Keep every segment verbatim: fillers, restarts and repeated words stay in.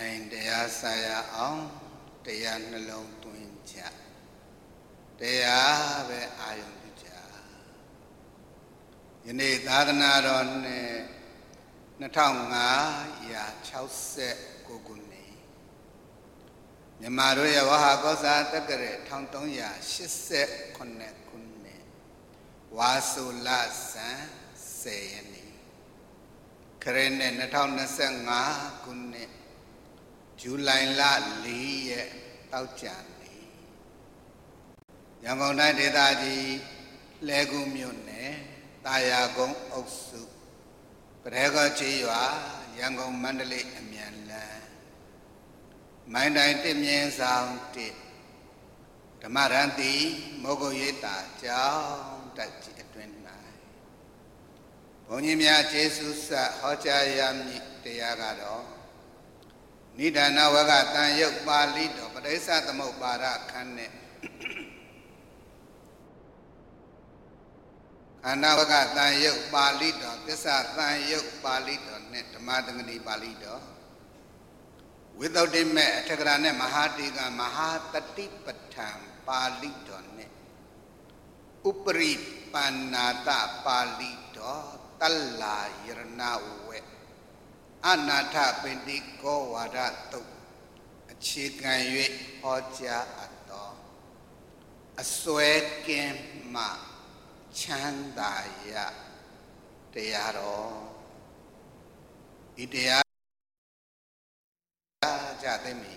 and Dea Saya on Dea Nalong Twinja Dea Be Ayunja Yene Dadanaron Natonga Ya Chause Guguni Yamaruya Wahagosa Takare Tontonya Shise Kone Kune Wasula San Sayani Karene Natona Sanga Kune July La Lee Tauchani Yangon Nidadi Legumune Tayagong Osu Prego Chiwa Yangon Mandali Amianla My nineteen sound it Tamaranti Mogo Yeta Chow Tachi at twenty nine Ponimia Jesus Hocha Yami Tayagado Nidana Wagatan Yok Balito, but I sat the Mobara Kane and now Wagatan Yok Balito, this are Than Yok Balito, net Madangani Balito. Without him, Tagrane Mahatiga Mahatati Patam Palito ne Upri Panata Palito Talla Yerna we Anata Pendiko Wadato a chicken ye Hoja Ato a sweat ma Chandaya Dearo Idea Jademi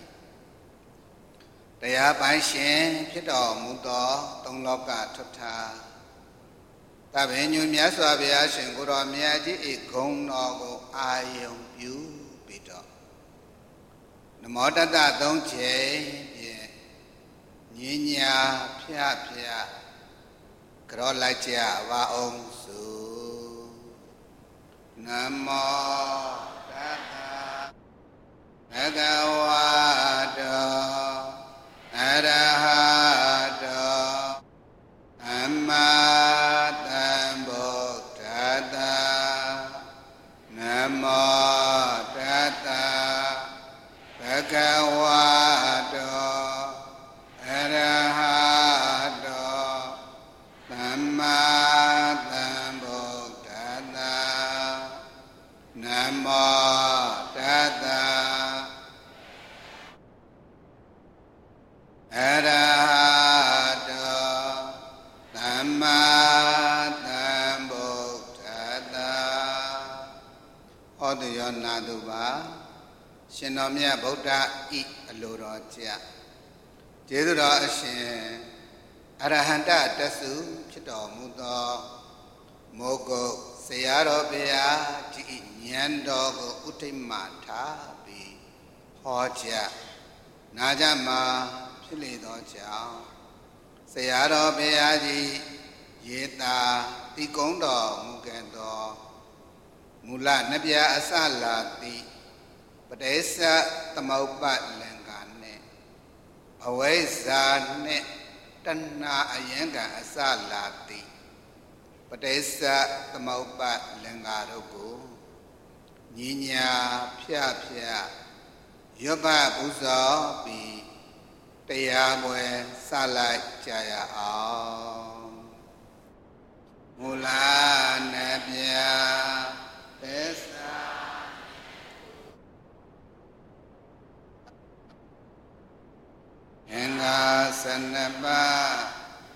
Dea Baishin Pido Mudo Tongloka Tota Tabenu Miaswabia Shinguro Miaji Ikong Nogo Ayong Yu Bido Namodada Donche Ninya Pia Pia Krolacha Waong Su Namo Dada Nagawado Arahado Ammatambo Dada Namo Dada Bhagavado Arahado Ammatambo Dada Namo Dada Arahado Dhamma Buddhata Oduyo Naduba Shinomya Buddha I Aluroja Jeduro Ashin Arahanta Dasu Chito Mudo Mogo Sayaro Bea Ji Nyandogo Utimata Bi Hoja Najama Chili Doja Sayaro Beaji Yeta Tikondo Mugendo Mula Nabia Asalati Padesa Tamopat Lengane Aweza Ne Tana Ayenga Asalati Padesa Tamopat Lengarogo Ninya Pia Pia Yoba Buzo Bi Tayamwe Salai Jaya Om Mula Nabia Desa Enga Sanaba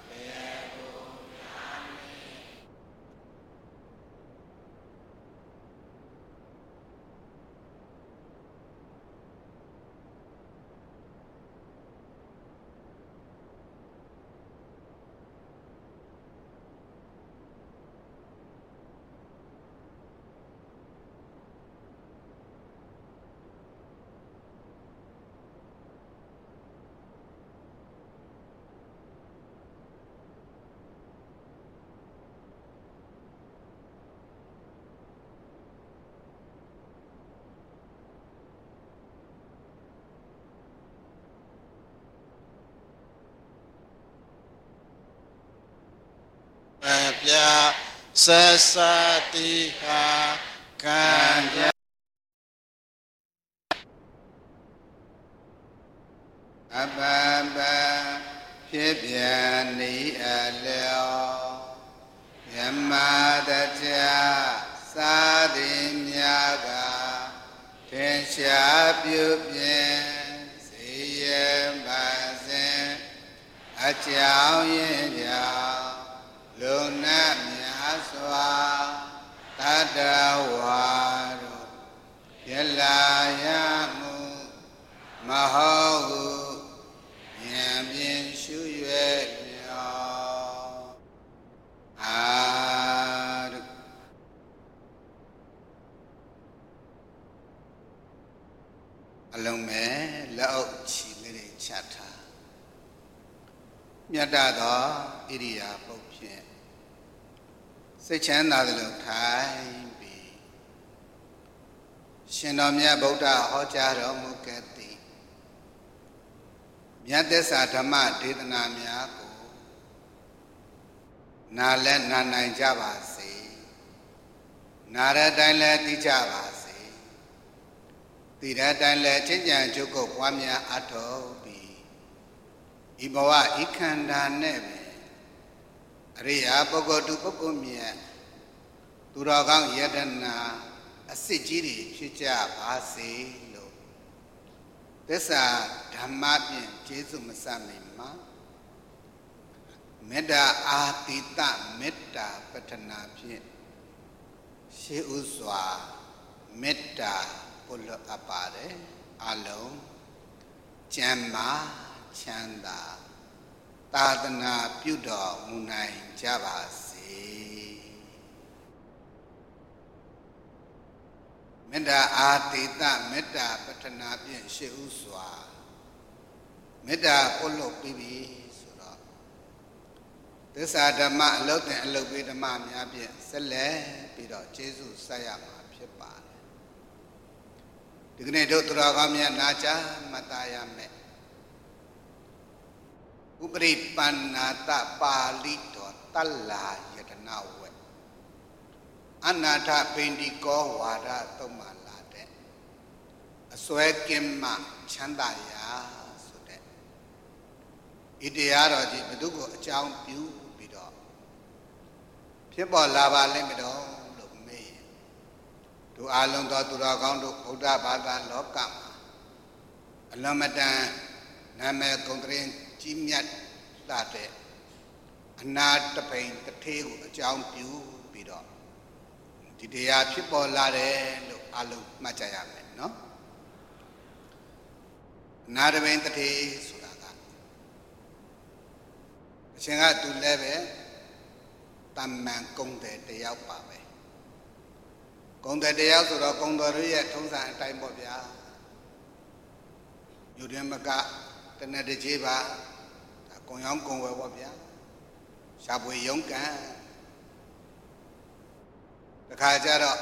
Pia Sesatiha Kanya အပပဖြစ်ပြန်နေအလျောမြမတကြသာသည်များကထင်ရှားပြုပြင်စေရပါစဉ်အကြောင်းရင်းကြောင့်လူနာများစွာတတဝါတို့ရလာရမှုမဟုတ်ဘူးဉာဏ်ဖြင့်ရှု၍မြော်အာရုအလုံးမဲ့လက်အုပ်ချီလေးတွေချထားမြတ်တာသောဣရိယာပုတ်ဖြင့်စိတ်ချမ်းသာသလိုထိုင်ပြီးရှင်တော်မြတ်ဗုဒ္ဓဟောကြားတော်မူခဲ့သည်မြတ်သစ္စာဓမ္မဒေသနာများကိုနာလည်းနာနိုင်ကြပါစေနာတဲ့အတိုင်းလည်းသိကြပါစေသိတဲ့အတိုင်းလည်းချစ်ကြံကြုတ်ကုတ်ပွားများအထောက်ပြီးဤဘဝဤခန္ဓာနဲ့ပဲအရိယာပုဂ္ဂိုလ်သူပုဂ္ဂိုလ်မြတ်သူတော်ကောင်းယတနာအစစ်ကြီးတွေဖြစ်ကြပါစေလို့သစ္စာဓမ္မဖြင့်ကျေးဇူးမစမိမှာမေတ္တာအာတိတမေတ္တာပတ္ထနာဖြင့်ရှေးဥစွာမေတ္တာပုလအပ်ပါတယ်အလုံးကျမ်းမာချမ်းသာသာသနာပြုတော်မူနိုင်ကြပါစေမေတ္တာအာတိတမေတ္တာပတ္ထနာဖြင့်ရှေးဥစွာမေတ္တာပုလပြီးပြီဆိုတော့သစ္စာဓမ္မအလုတ်တဲ့အလုတ်ပေးဓမ္မများဖြင့်ဆက်လက်ပြီးတော့ကျေးဇူးဆက်ရမှာဖြစ်ပါတယ်ဒီကနေ့တို့သူတော်ကောင်းများနာကြားမှတ်သားရမယ်ဥပရိပန္နာတပါဠိတော်တလ္လာယတနာဝေအနာထပိန္ဒီကောဝါဒသုံးပါလာတဲ့အစွဲကင်းမှချမ်းသာရာဆိုတဲ့ဤတရားတော်ကြီးဘု து ကိုအကြောင်းပြုပြီးတော့ဖြစ်ပေါ်လာပါလိမ့်မတော်လို့မေးရင်တို့အလုံးသောသူတော်ကောင်းတို့ဗုဒ္ဓဘာသာလောကမှာအလွန်မတန်နာမည်ဂုဏ်သတင်းကြီးမြတ်လာတဲ့အနာတပိန်တထေးကိုအကြောင်းပြုပြီးတော့ဒီတရားဖြစ်ပေါ်လာတယ်လို့အလုံးမှတ်ကြရမယ်နော်အနာတပိန်တထေးဆိုတာကအရှင်ကသူလည်းပဲတမ္မန်ကုံတယ်တယောက်ပါပဲကုံတယ်တယောက်ဆိုတော့ကုံတော်တို့ရဲ့ထုံးစံအတိုင်းပေါ့ဗျာယူတယ်မကတနက်တကြီးပါကုံရောင်းကုံဝယ်ပေါ့ဗျာရှားပွေရုံးကန်တခါကျတော့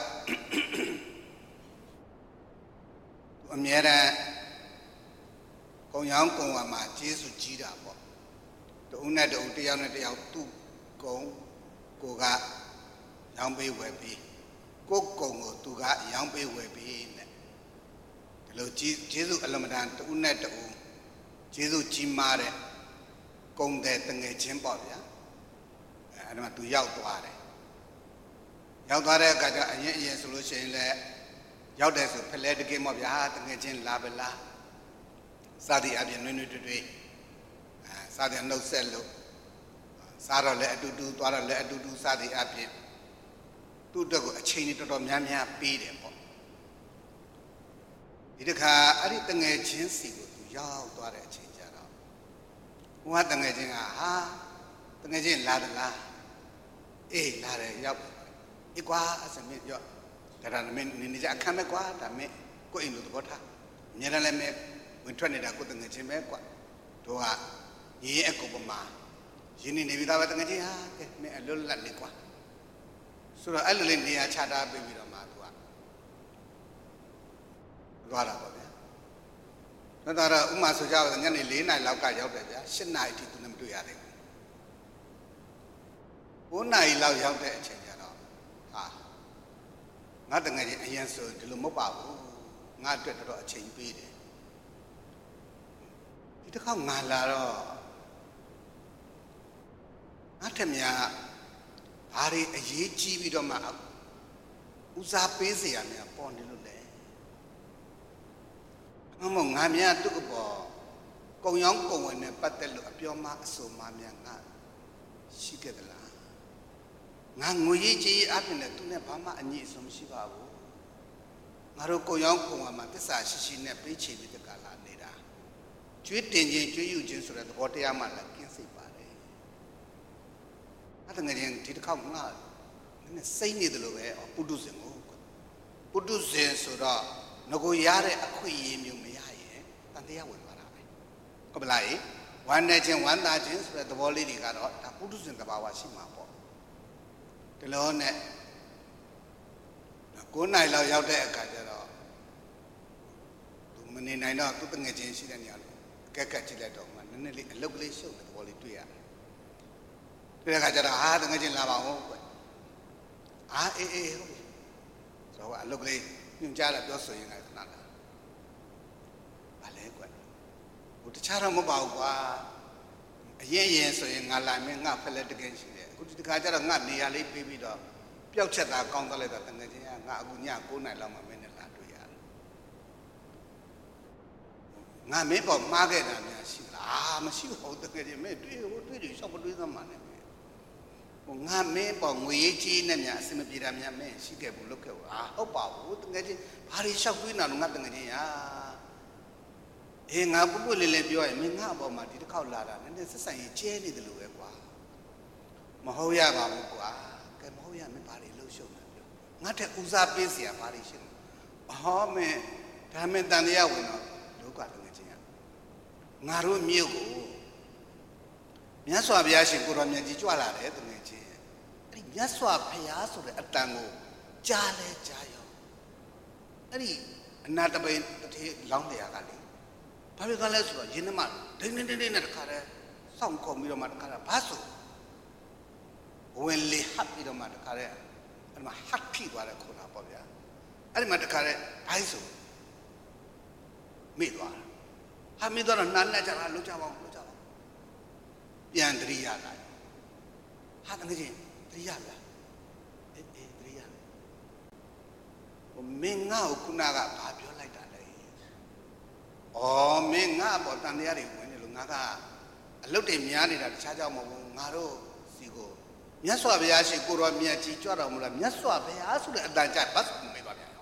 အမြဲတမ်းကုံရောင်းကုံဝယ်မှာကျေးဇူးကြီးတာပေါ့တူနဲ့တူတယောက်နဲ့တယောက်သူ့ကုံကိုကရောင်းပေးဝယ်ပြီးကိုယ်ကုံကိုသူကရောင်းပေးဝယ်ပြီးနဲ့ဒီလိုကျေးဇူးအလမတန်တူနဲ့တူကျေးဇူးကြီးမားတဲ့ကုံတဲ့တငယ်ချင်းပေါ့ဗျာအဲဒါမှသူရောက်သွားတယ်ရောက်သွားတဲ့အခါကျအရင်အရင်ဆိုလို့ရှိရင်လည်းရောက်တယ်ဆိုဖလဲတကင်းပေါ့ဗျာတငယ်ချင်းလာပလားစသည်အပြင်နွေးနွေးတွေ့တွေ့အဲစသည်နှုတ်ဆက်လို့စားတော့လည်းအတူတူသွားတော့လည်းအတူတူစသည်အပြင်သူ့အတွက်ကိုအချိန်ကြီးတော်တော်များများပေးတယ်ပေါ့ဒီတစ်ခါအဲ့ဒီတငယ်ချင်းစီကိုသူရောက်သွားတဲ့အချိန်ကျတော့ဟိုကတငယ်ချင်းကဟာတငယ်ချင်းလာသလားအေးလာတယ်ရောက်အေးကွာအစမင်းရောဒါဒါမင်းနေနေကြအခမ်းမဲ့ကွာဒါမင်းကိုအိမ်လိုသဘောထားအများလည်းမဲ့ဝင်ထွက်နေတာကိုတငယ်ချင်းပဲကွာတို့ကညီရဲ့အကူပမာရင်းနေနေပြီးသားပဲတငယ်ချင်းဟာကဲမင်းအလွတ်လပ်နေကွာဆိုတော့အဲ့လိုလေးနေရာချထားပြီးပြီးတော့မှသူကသွားတာပေါ့ဗျာတော့တော့ဥမာဆိုကြတော့ညနေ၄နာရီလောက်ကရောက်တယ်ဗျာ၈နာရီအထိသူနဲ့မတွေ့ရသေးဘူး၉နာရီလောက်ရောက်တဲ့အချိန်ကျတော့ဟာငါတငယ်ချင်းအရင်ဆိုဒီလိုမဟုတ်ပါဘူးငါအတွက်တော့အချိန်ပေးတယ်ဒီဒီတစ်ခါငါလာတော့ငါထက်များဘာတွေအရေးကြီးပြီးတော့မှဦးစားပေးเสียများပေါ်နေလို့လေမမငါများသူ့အပေါ်ကုံရောင်းကုံဝင်နဲ့ပတ်သက်လို့အပြောမအဆိုမများငါရှိခဲ့သလားငါငွေရေးကြေးအပြင်နဲ့သူနဲ့ဘာမှအညီအဆုံးမရှိပါဘူးငါတို့ကုံရောင်းကုံဝင်မှာသစ္စာရှိရှိနဲ့ပေးချေပြီးတကလာနေတာကျွေးတင်ခြင်းကျွေးယူခြင်းဆိုတဲ့သဘောတရားမှလည်းကင်းစိတ်ပါတယ်အဲ့ဒါငါရင်ဒီတစ်ခေါက်ငါနည်းစိတ်နေတယ်လို့ပဲပုထုဇဉ်ကိုပုထုဇဉ်ဆိုတော့ငကိုရတဲ့အခွင့်အရေးမျိုးမရရင်တန်တရားဝင်သွားတာပဲဟုတ်ပလားဤဝမ်းနဲ့ခြင်းဝမ်းသာခြင်းဆိုတဲ့သဘောလေးတွေကတော့ဒါပုထုဇဉ်သဘာဝရှိမှာပေါ့ဒီလိုနဲ့ကိုးနိုင်လောက်ရောက်တဲ့အခါကျတော့သူမနေနိုင်တော့သူတငယ်ချင်းရှိတဲ့နေရာလို့ကက်ကက်ကြည့်လိုက်တော့မှနည်းနည်းလေးအလုတ်ကလေးရှုပ်တဲ့သဘောလေးတွေ့ရတယ်တွေ့တဲ့အခါကျတော့ဟာတငယ်ချင်းလာပါဦးကွအာအေးအေးဟုတ်ပြီဆိုတော့အလုတ်ကလေးညွှန်ကြားလာပြောဆိုရင်လည်းခဏလာဘာလဲကွဟိုတခြားတော့မဟုတ်ပါဘူးကွာအရင်ရင်ဆိုရင်ငါလာမင်းငါဖက်လက်တကယ်ရှိတယ်အခုဒီခါကျတော့ငါနေရာလေးပေးပြီးတော့ပျောက်ချက်တာကောင်းသွားလိုက်တာတကယ်ချင်းကငါအခုညကိုးနိုင်လောက်မှမင်းနဲ့လာတွေ့ရတယ်ငါမင်းပေါ်မှားခဲ့တာများရှိလားမရှိဘူးတကယ်ချင်းမင်းတွေ့ဟိုတွေ့တယ်ရှောက်မတွေ့သမှန်းနဲ့ဟိုငါမင်းပေါ်ငွေရေးကြီးနဲ့များအစမပြေတာများမင်းရှိခဲ့ဘူးလုပ်ခဲ့ဘူးအာဟုတ်ပါဘူးတကယ်ချင်းဘာတွေရှောက်တွေးနေတော့ငါတကယ်ချင်းရာအေးငါပုပ်ပွလေးလေးပြောရင်မင်းငါ့အပေါ်မှာဒီတစ်ခေါက်လာတာနည်းနည်းဆက်ဆံရေးကျဲနေတယ်လို့ပဲကွာမဟုတ်ရပါဘူးကွာကဲမဟုတ်ရမင်းဘာတွေလှုပ်ရှုပ်နေပြောငါတဲ့ဦးစားပေးเสียဘာတွေရှိလဲဟောမင်းဒါမင်းတန်တရားဝင်တော့လောကတကယ်ချင်းရငါတို့မြို့ကိုမြတ်စွာဘုရားရှင်ကိုတော်မြတ်ကြီးကြွလာတယ်တကယ်ချင်းအဲ့ဒီမြတ်စွာဘုရားဆိုတဲ့အတန်ကိုကြားလဲကြားရောအဲ့ဒီအနာတပိန်တထေးလောင်းတရားကလေဘာဖြစ်ကလဲဆိုတော့ယင်းနှမဒိန်းဒိန်းဒိန်းနဲ့တခါတည်းစောင့်ခုံပြီးတော့မှတခါတည်းဘာဆိုဝင်လေဟပ်ပြီးတော့မှတခါတည်းအဲ့မှာဟတ်ထိသွားတယ်ခေါ်တာပေါ့ဗျာအဲ့ဒီမှာတခါတည်းဘိုင်းဆိုမိသွားတာဟာမိသွားတော့နားနဲ့ကြတာလှုပ်ကြပါအောင်လှုပ်ကြပါပြန်တရိယာလာဟာတကယ်ချင်းတရိယာလာအေးအေးတရိယာဟိုမင်းငါ့ကိုခုနကဘာပြောလိုက်တာလဲဩမင်းငါ့ပေါ်တန်တရားတွေဝင်နေလို့ငါကအလုတ်တွေများနေတာတခြားကြောင့်မဟုတ်ဘူးငါတို့စီကိုမြတ်စွာဘုရားရှင်ကိုတော်မြတ်ကြီးကြွတော်မူလားမြတ်စွာဘုရားဆိုတဲ့အတန်ကြဘတ်မေးသွားပြန်ရော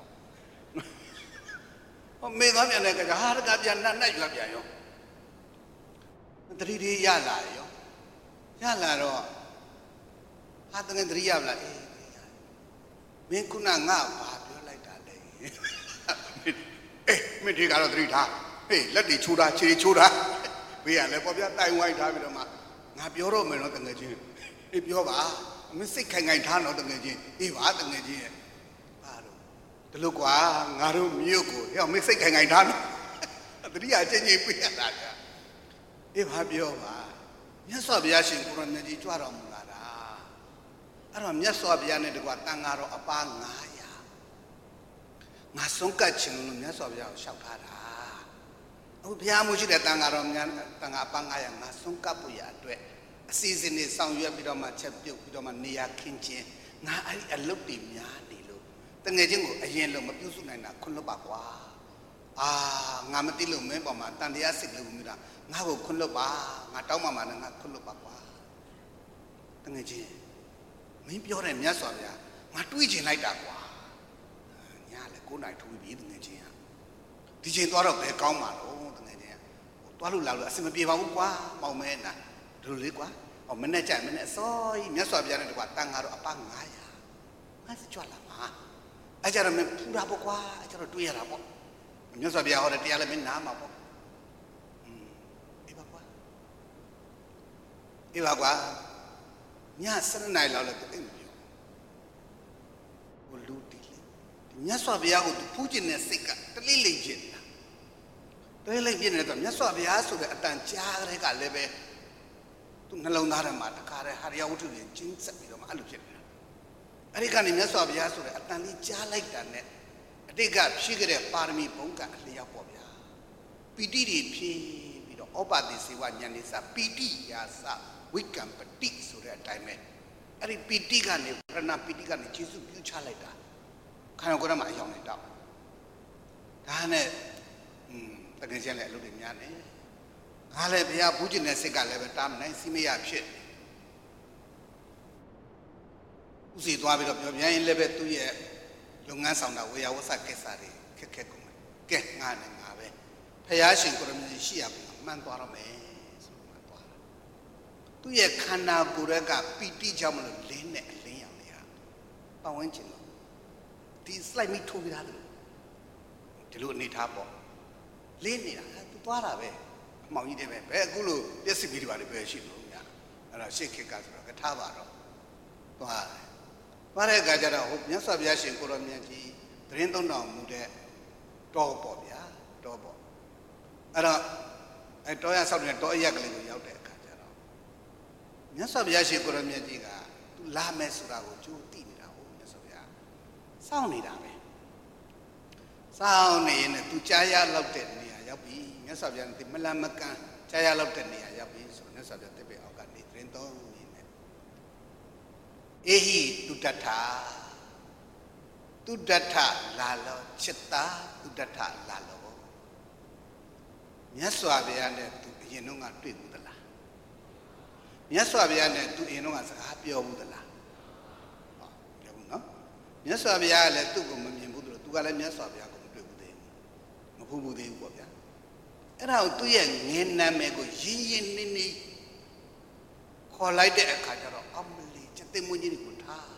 ဟောမေးသွားပြန်တဲ့ကဟာတကပြန်နှက်နှက်ရွာပြန်ရောတတိတွေရလာရောရလာတော့ဟာတကယ်တတိရမလားအေးမင်းခုနငါဘာပြောလိုက်တာလဲအေးမင်းဒီကတော့တတိထားဟေးလက်တွေချိုးတာခြေချိုးတာဘေးကလည်းပေါ်ပြတိုင်ဝိုင်းထားပြီးတော့မှငါပြောတော့မယ်နော်တကယ်ချင်းအေးပြောပါမင်းစိတ်ခိုင်ခိုင်ထားတော့တကယ်ချင်းအေးပါတကယ်ချင်းရဲ့ဘာလို့ဒီလိုကွာငါတို့မြို့ကိုဟဲ့မင်းစိတ်ခိုင်ခိုင်ထားနော်တတိယအချင်းချင်းပြရတာကြာအေးဘာပြောပါမြတ်စွာဘုရားရှင်ကိုရောမြတ်ကြီးကြွတော်မူလာတာအဲ့တော့မြတ်စွာဘုရားနဲ့တကွာတန်ဃာတော်အပါငါးရာငါဆုံးကတ်ချင်လို့မြတ်စွာဘုရားကိုလျှောက်ထားတာအခုဘုရားမရှိတဲ့တန်ဃာတော်များတန်ဃာအပါငါးရာငါဆုံးကတ်ဖို့ရအတွက်အစီအစဉ်တွေဆောင်ရွက်ပြီးတော့မှချက်ပြုတ်ပြီးတော့မှနေရာခင်းချင်းငါအဲ့ဒီအလုပ်တွေများနေလို့တငယ်ချင်းကိုအရင်လုံးမပြုစုနိုင်တာခွန်းလွတ်ပါကွာအာငါမသိလို့မင်းပေါ်မှာတန်တရားစစ်လို့မြည်တာငါ့ကိုခွန်းလွတ်ပါငါတောင်းမှမှလည်းငါခွန်းလွတ်ပါကွာတငယ်ချင်းမင်းပြောတဲ့မြတ်စွာဘုရားငါတွေးချင်လိုက်တာကွာညာလေကိုယ်နိုင်ထူပြီးတငယ်ချင်းကဒီချိန်သွားတော့ဘယ်ကောင်းမှာတော့တငယ်ချင်းကသွားလို့လာလို့အဆင်မပြေပါဘူးကွာပေါင်မဲနာဒီလိုလေးကွာဟောမနဲ့ကြမနဲ့အစောကြီးမြတ်စွာဘုရားနဲ့တကွာတန်ဃာတော့အပငါးရာငါစကြွလာမှာအဲ့ကြတော့မင်းဖူတာပေါ့ကွာအဲ့ကြတော့တွေးရတာပေါ့မြတ်စွာဘုရားဟောတဲ့တရားလည်းမင်းနားမှာပေါ့อืมအေးပါကွာအေးပါကွာညစရနိုင်လောက်လည်းတိတ်မပြောဟိုလူတီလေမြတ်စွာဘုရားကိုဖူးကျင်တဲ့စိတ်ကတလိမ့်လိမ့်ဖြစ်နေတာတလိမ့်လိမ့်ဖြစ်နေတော့မြတ်စွာဘုရားဆိုတဲ့အတန်ကြားတဲ့ကလည်းပဲသူနှလုံးသားထဲမှာတခါတည်းဟာရယဝတ္ထုတွေကျင်းဆက်ပြီးတော့မှအဲ့လိုဖြစ်နေတာအဲ့ဒီကနေမြတ်စွာဘုရားဆိုတဲ့အတန်လေးကြားလိုက်တာနဲ့အတိတ်ကဖြည့်ခဲ့တဲ့ပါရမီဘုံကအလျောက်ပေါ့ဗျာပီတိတွေဖြည့်ပြီးတော့ဩဩပါတိစေဝဉာဏ်စပီတိယာစဝိကံပတိဆိုတဲ့အတိုင်းပဲအဲ့ဒီပီတိကနေပရဏပီတိကနေကျေစုပြုချလိုက်တာခန္ဓာကိုယ်ထဲမှာအယောင်နဲ့တောက်ဒါနဲ့อืมတကယ်ချင်းလည်းအလုပ်တွေများနေငါလည်းဘုရားဘူးကျင်တဲ့စိတ်ကလည်းပဲတားမနိုင်စီမရဖြစ်ဥစီသွားပြီးတော့ပြောပြန်ရင်လည်းပဲသူ့ရဲ့လုပ်ငန်းဆောင်တာဝေယဝဆကိစ္စတွေခက်ခက်ကုန်တယ်ကဲငါနဲ့ငါပဲဘုရားရှင်ကိုရမကြီးရှိရပြီမှန်သွားတော့မယ်ဆိုမှသွားတာသူ့ရဲ့ခန္ဓာကိုယ်ကပီတိကြောင့်မလို့လင်းနဲ့အလင်းရောင်တွေကပတ်ဝန်းကျင်တော့ဒီ slide မိထိုးပြတာလို့ဒီလိုအနေထားပေါ့လင်းနေတာသူသွားတာပဲအမောင်ကြီးတယ်ပဲဘယ်အခုလို့ပြည့်စုံပြီးဒီပါလေပဲရှိလို့များအဲ့ဒါရှေ့ခေတ်ကဆိုတော့ကထားပါတော့သွားတယ်သွားတဲ့အခါကျတော့ဟိုမြတ်စွာဘုရားရှင်ကိုရောမြတ်ကြီးသတင်းသုံးတော်မူတဲ့တောပေါ့ဗျာတောပေါ့အဲ့တော့အဲတောရဆောက်တဲ့တောအရက်ကလေးကိုရောက်တဲ့အခါကျတော့မြတ်စွာဘုရားရှင်ကိုရောမြတ်ကြီးကသူလာမယ်ဆိုတာကိုကြိုးသိနေတာဟုတ်မြတ်စွာဘုရားစောင့်နေတာပဲစောင့်နေရင်လည်းသူကြားရလောက်တဲ့နေရာရောက်ပြီမြတ်စွာဘုရားကမလမကန်ကြားရလောက်တဲ့နေရာရောက်ပြီဆိုမြတ်စွာဘုရားတပည့်အောက်ကနေသတင်းသုံးနေတယ်အေဟိတုတ္တထာတုတ္တထလာလောจิตတာတုတ္တထလာလောမြတ်စွာဘုရားနဲ့သူအရင်တော့ကတွေ့ဘူးသလားမြတ်စွာဘုရားနဲ့သူအရင်တော့ကစကားပြောဘူးသလားဟောပြောဘူးနော်မြတ်စွာဘုရားကလည်းသူ့ကိုမမြင်ဘူးလို့သူကလည်းမြတ်စွာဘုရားကိုမတွေ့ဘူးသေးဘူးမဖူးဘူးသေးဘူးပေါ့ဗျာအဲ့ဒါကိုသူ့ရဲ့ငင်းနာမည်ကိုရင်းရင်းနှီးနှီးခေါ်လိုက်တဲ့အခါကျတော့အမလီစက်သိမွန်းကြီးကိုထား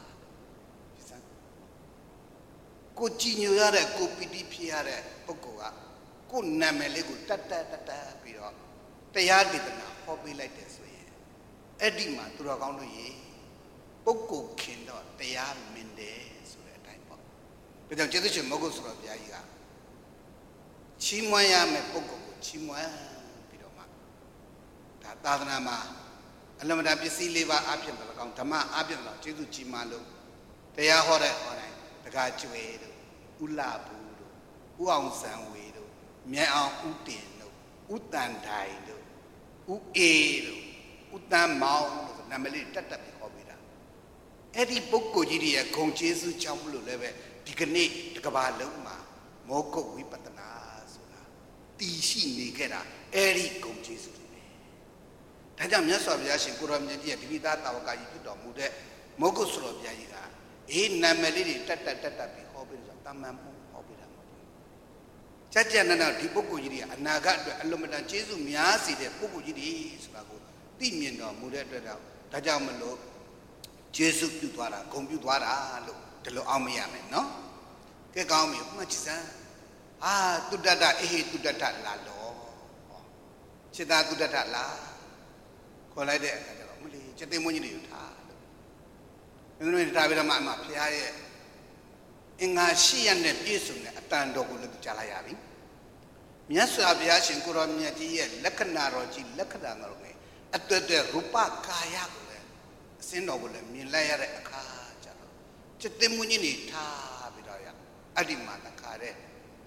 ကိုကြည်ညိုရတဲ့ကိုပီတိဖြစ်ရတဲ့ပုဂ္ဂိုလ်ကကိုနာမည်လေးကိုတတ်တတ်တတ်တတ်ပြီးတော့တရားဒေသနာဟောပေးလိုက်တယ်ဆိုရင်အဲ့ဒီမှာသူတော်ကောင်းတို့ရေပုဂ္ဂိုလ်ခင်တော့တရားမင်တယ်ဆိုတဲ့အတိုင်းပေါ့ဒါကြောင့်ကျေးဇူးရှင်မဟုတ်ဆိုတော့ဘုရားကြီးကချီးမွမ်းရမယ်ပုဂ္ဂိုလ်ကိုချီးမွမ်းပြီးတော့မှဒါသာသနာမှာအလမတာပစ္စည်းလေးပါအဖြစ်မလကောင်းဓမ္မအဖြစ်မလကောင်းကျေးဇူးကြီးမားလို့တရားဟောတဲ့ဟောတိုင်းတကားကျွေတို့ဥလာဘူးတို့ဥအောင်ဆံဝေတို့မြန်အောင်ဥတင်တို့ဥတန်တိုင်တို့ဥအေးတို့ဥတန်မောင်တို့ဆိုနာမည်လေးတက်တက်ပြီးဟောပေးတာအဲ့ဒီပုဂ္ဂိုလ်ကြီးတွေရဲ့ဂုဏ်ကျေးဇူးကြောင့်မလို့လည်းပဲဒီကနေ့ဒီကဘာလုံးမှာမောကုတ်ဝိပဿနာဆိုတာတည်ရှိနေခဲ့တာအဲ့ဒီဂုဏ်ကျေးဇူးတွေပဲဒါကြောင့်မြတ်စွာဘုရားရှင်ကိုရောမြတ်ကြီးရဲ့ဒီပိသားတာဝကကြီးဖြစ်တော်မူတဲ့မောကုတ်ဆိုတော်ဘုရားကြီးကအေးနာမည်လေးတွေတက်တက်တက်တက်ပြီးဟောပေးလို့တာမန်မှုဟောပေးတာမဟုတ်ဘူး။ကြကြနနာဒီပုဂ္ဂိုလ်ကြီးတွေအနာဂတ်အတွက်အလုံးမတန်ကျေးဇူးများစေတဲ့ပုဂ္ဂိုလ်ကြီးတွေဆိုတာကိုသိမြင်တော်မူတဲ့အတွက်တော့ဒါကြောင့်မလို့ကျေးဇူးပြုသွားတာဂုဏ်ပြုသွားတာလို့ဒီလိုအောင်မရမယ်နော်။ကဲကောင်းပြီမှတ်ချစမ်း။အာတုတ္တတအေဟိတုတ္တတလာလော။จิตာတုတ္တတလာခေါ်လိုက်တဲ့အခါကျတော့မလီจิตသိမွန်းကြီးတွေကိုထားလို့မင်းတို့ဒါပြီးတော့မှအမှဘုရားရဲ့အင်္ဂါရှိရနဲ့ပြည့်စုံတဲ့အတန်တော်ကိုလည်းကြားလိုက်ရပြီမြတ်စွာဘုရားရှင်ကိုရောမြတ်ကြီးရဲ့လက္ခဏာတော်ကြီးလက္ခဏာတော်ကိုအတွေ့အတွေ့ရူပကာယကိုလည်းအစင်းတော်ကိုလည်းမြင်လိုက်ရတဲ့အခါကျတော့จิตသိမွန်းကြီးနေထားပြီးတော့ရအဲ့ဒီမှာတခါတဲ့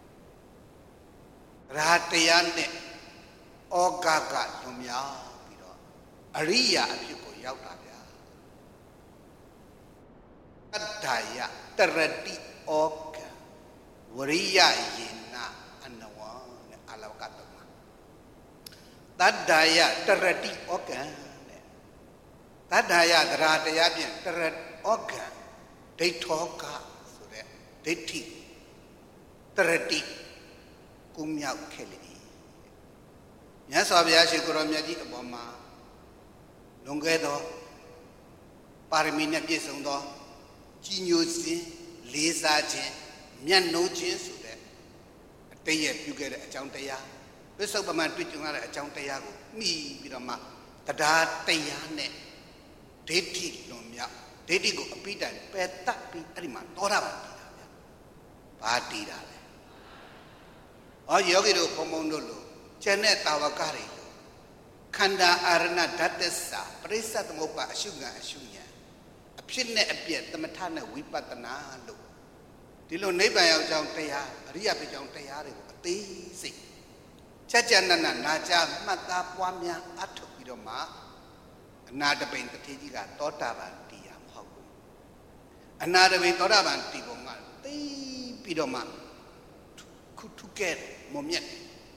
ရာတရားနဲ့ဩဃကလွန်မြောက်ပြီးတော့အရိယာအဖြစ်ကိုရောက်တာဗျာတတ္တယတရတိဩဃဝရိယယေနအနဝံနဲ့အလောကတမတတ္တယတရတိဩဃနဲ့တတ္တယသရတရားဖြင့်တရဩဃဒိဋ္ဌောကဆိုတဲ့ဒိဋ္ဌိတရတိကုမြောက်ခဲ့လေမြတ်စွာဘုရားရှင်ကိုရောမြတ်ကြီးအပေါ်မှာလွန်ခဲ့သောပါရမီနဲ့ပြည့်စုံသောကြီးညိုခြင်းလေးစားခြင်းမြတ်နိုးခြင်းဆိုတဲ့အတိတ်ရဲ့ပြုခဲ့တဲ့အကြောင်းတရားပစ္စုပ္ပန်တွေ့ကြုံရတဲ့အကြောင်းတရားကိုမှီပြီးတော့မှတရားတရားနဲ့ဒိဋ္ဌိလွန်မြောက်ဒိဋ္ဌိကိုအပိတိုင်ပယ်တတ်ပြီးအဲ့ဒီမှာသောတာပန်တည်တာဗျာဘာတည်တာလဲဩယောဂီတို့ဘုံဘုံတို့လို့ကျန်တဲ့တာဝကတွေလို့ခန္ဓာအာရဏဓာတ်သစ္စာပရိစ္ဆသမုပ္ပါအရှုခံအရှုဉာဏ်အဖြစ်နဲ့အပြည့်သမထနဲ့ဝိပဿနာလို့ဒီလိုနိဗ္ဗာန်ရောက်ကြောင်းတရားအရိယဖြစ်ကြောင်းတရားတွေကိုအသေးစိတ်ချက်ချက်နက်နက်နာကြမှတ်သားပွားများအထုတ်ပြီးတော့မှအနာတပိန်တထေကြီးကသောတာပန်တည်ရမဟုတ်ဘူးအနာတပိန်သောတာပန်တည်ပုံကသိပြီးတော့မှခုထုကဲမုံမြတ်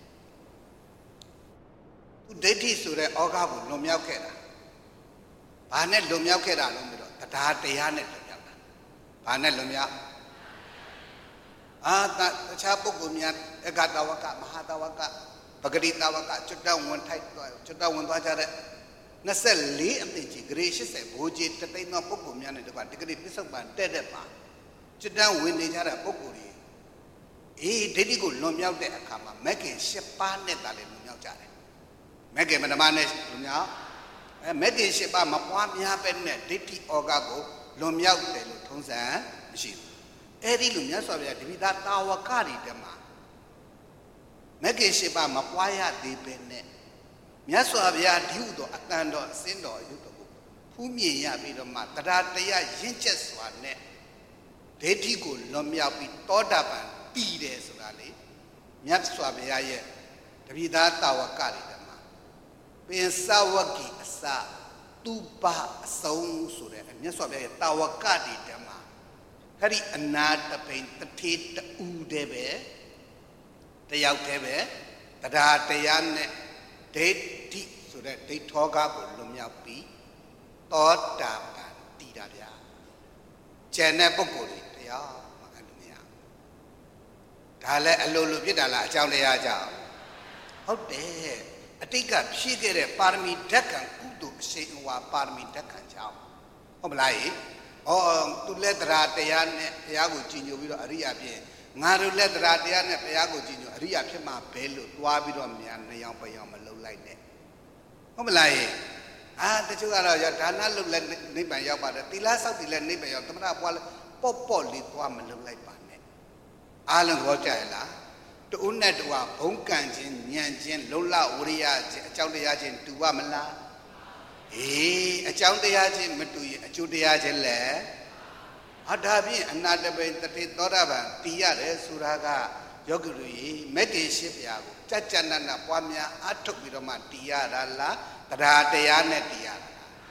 သူဒိဋ္ဌိဆိုတဲ့ဩဃကိုလွန်မြောက်ခဲ့တာဘာနဲ့လွန်မြောက်ခဲ့တာလို့ပြီးတော့တရားတရားနဲ့လွန်မြောက်တာဘာနဲ့လွန်မြောက်အာတခြားပုဂ္ဂိုလ်များအဂတဝကမဟာတဝကပဂရိတဝကကျွတ်တောင်းဝင်ထိုက်ကျွတ်တောင်းဝင်သွားကြတဲ့နှစ်ဆယ့်လေးအသိကြီးဂရေရှစ်ဆယ်ဘိုးကြီးတသိန်းသောပုဂ္ဂိုလ်များနဲ့တကွာဒီဂရေပစ္စုပန်တဲ့တဲ့မှာကျွတ်တောင်းဝင်နေကြတဲ့ပုဂ္ဂိုလ်တွေအေးဒိဋ္ဌိကိုလွန်မြောက်တဲ့အခါမှာမဂ္ဂင်၈ပါးနဲ့သာလေလွန်မြောက်ကြတယ်မဂ္ဂင်မဓမ္မနဲ့လွန်မြောက်အဲမဂ္ဂင်၈ပါးမပွားများပဲနဲ့ဒိဋ္ဌိဩဃကိုလွန်မြောက်တယ်လို့ထုံးစံမရှိဘူးအဲ့ဒီလိုမြတ်စွာဘုရားတပိသားတာဝကတွေတမှာမဂ္ဂင်၈ပါးမပွားရသေးပဲနဲ့မြတ်စွာဘုရားဒီဟုသောအတန်တော်အစင်းတော်ရုပ်တော်ကိုဖူးမြင်ရပြီးတော့မှတရားတရားရင့်ကျက်စွာနဲ့ဒိဋ္ဌိကိုလွန်မြောက်ပြီးသောတာပန်တည်တယ်ဆိုတာလေမြတ်စွာဘုရားရဲ့တပိသားတာဝကတွေတမှာပင်စဝကိအစသူပါအစုံဆိုတဲ့မြတ်စွာဘုရားရဲ့တာဝကတွေတမှာအဲ့ဒီအနာတပိန်တထေတူတဲ့ပဲတယောက်တည်းပဲတရားတရားနဲ့ဒိဋ္ဌိဆိုတဲ့ဒိဋ္ဌောကကိုလွန်မြောက်ပြီးသောတာပန်တည်တာဗျာကျန်တဲ့ပုဂ္ဂိုလ်တွေတရားမအဲ့လိုမရဒါလည်းအလိုလိုဖြစ်တာလားအကြောင်းတရားကြောင့်ဟုတ်တယ်အတိတ်ကဖြည့်ခဲ့တဲ့ပါရမီဓာတ်ကံကုသိုလ်အရှိန်အဝါပါရမီဓာတ်ကံကြောင့်ဟုတ်မလားဩသူလက်တရားတရားနဲ့ဘုရားကိုကြည်ညိုပြီးတော့အရိယာဖြစ်ငါတို့လက်တရားတရားနဲ့ဘုရားကိုကြည်ညိုအရိယာဖြစ်မှာဘဲလို့တွားပြီးတော့မြန်နေအောင်ပယောင်မလုံလိုက်နဲ့ဟုတ်မလားအာတချို့ကတော့ဒါနလုပ်လက်နိဗ္ဗာန်ရောက်ပါတယ်သီလဆောက်တည်လက်နိဗ္ဗာန်ရောက်သမဏပွားလဲပေါ့ပေါ့လေးတွားမလုံလိုက်ပါနဲ့အားလုံးဘောကြရလားတူနဲ့တူကဘုံကံခြင်းညံခြင်းလုံလဝရိယခြင်းအကြောင်းတရားခြင်းတူပါမလားအေးအကြောင်းတရားချင်းမတူရင်အကျိုးတရားချင်းလည်းအဒါဖြင့်အနာတပိတတိသောတာပန်တည်ရတယ်ဆိုတာကယောဂီတို့ရေမဂ္ဂင်၈ပါးကိုကြကြနနပွားများအထုတ်ပြီးတော့မှတည်ရတာလားတရားတရားနဲ့တည်ရတာ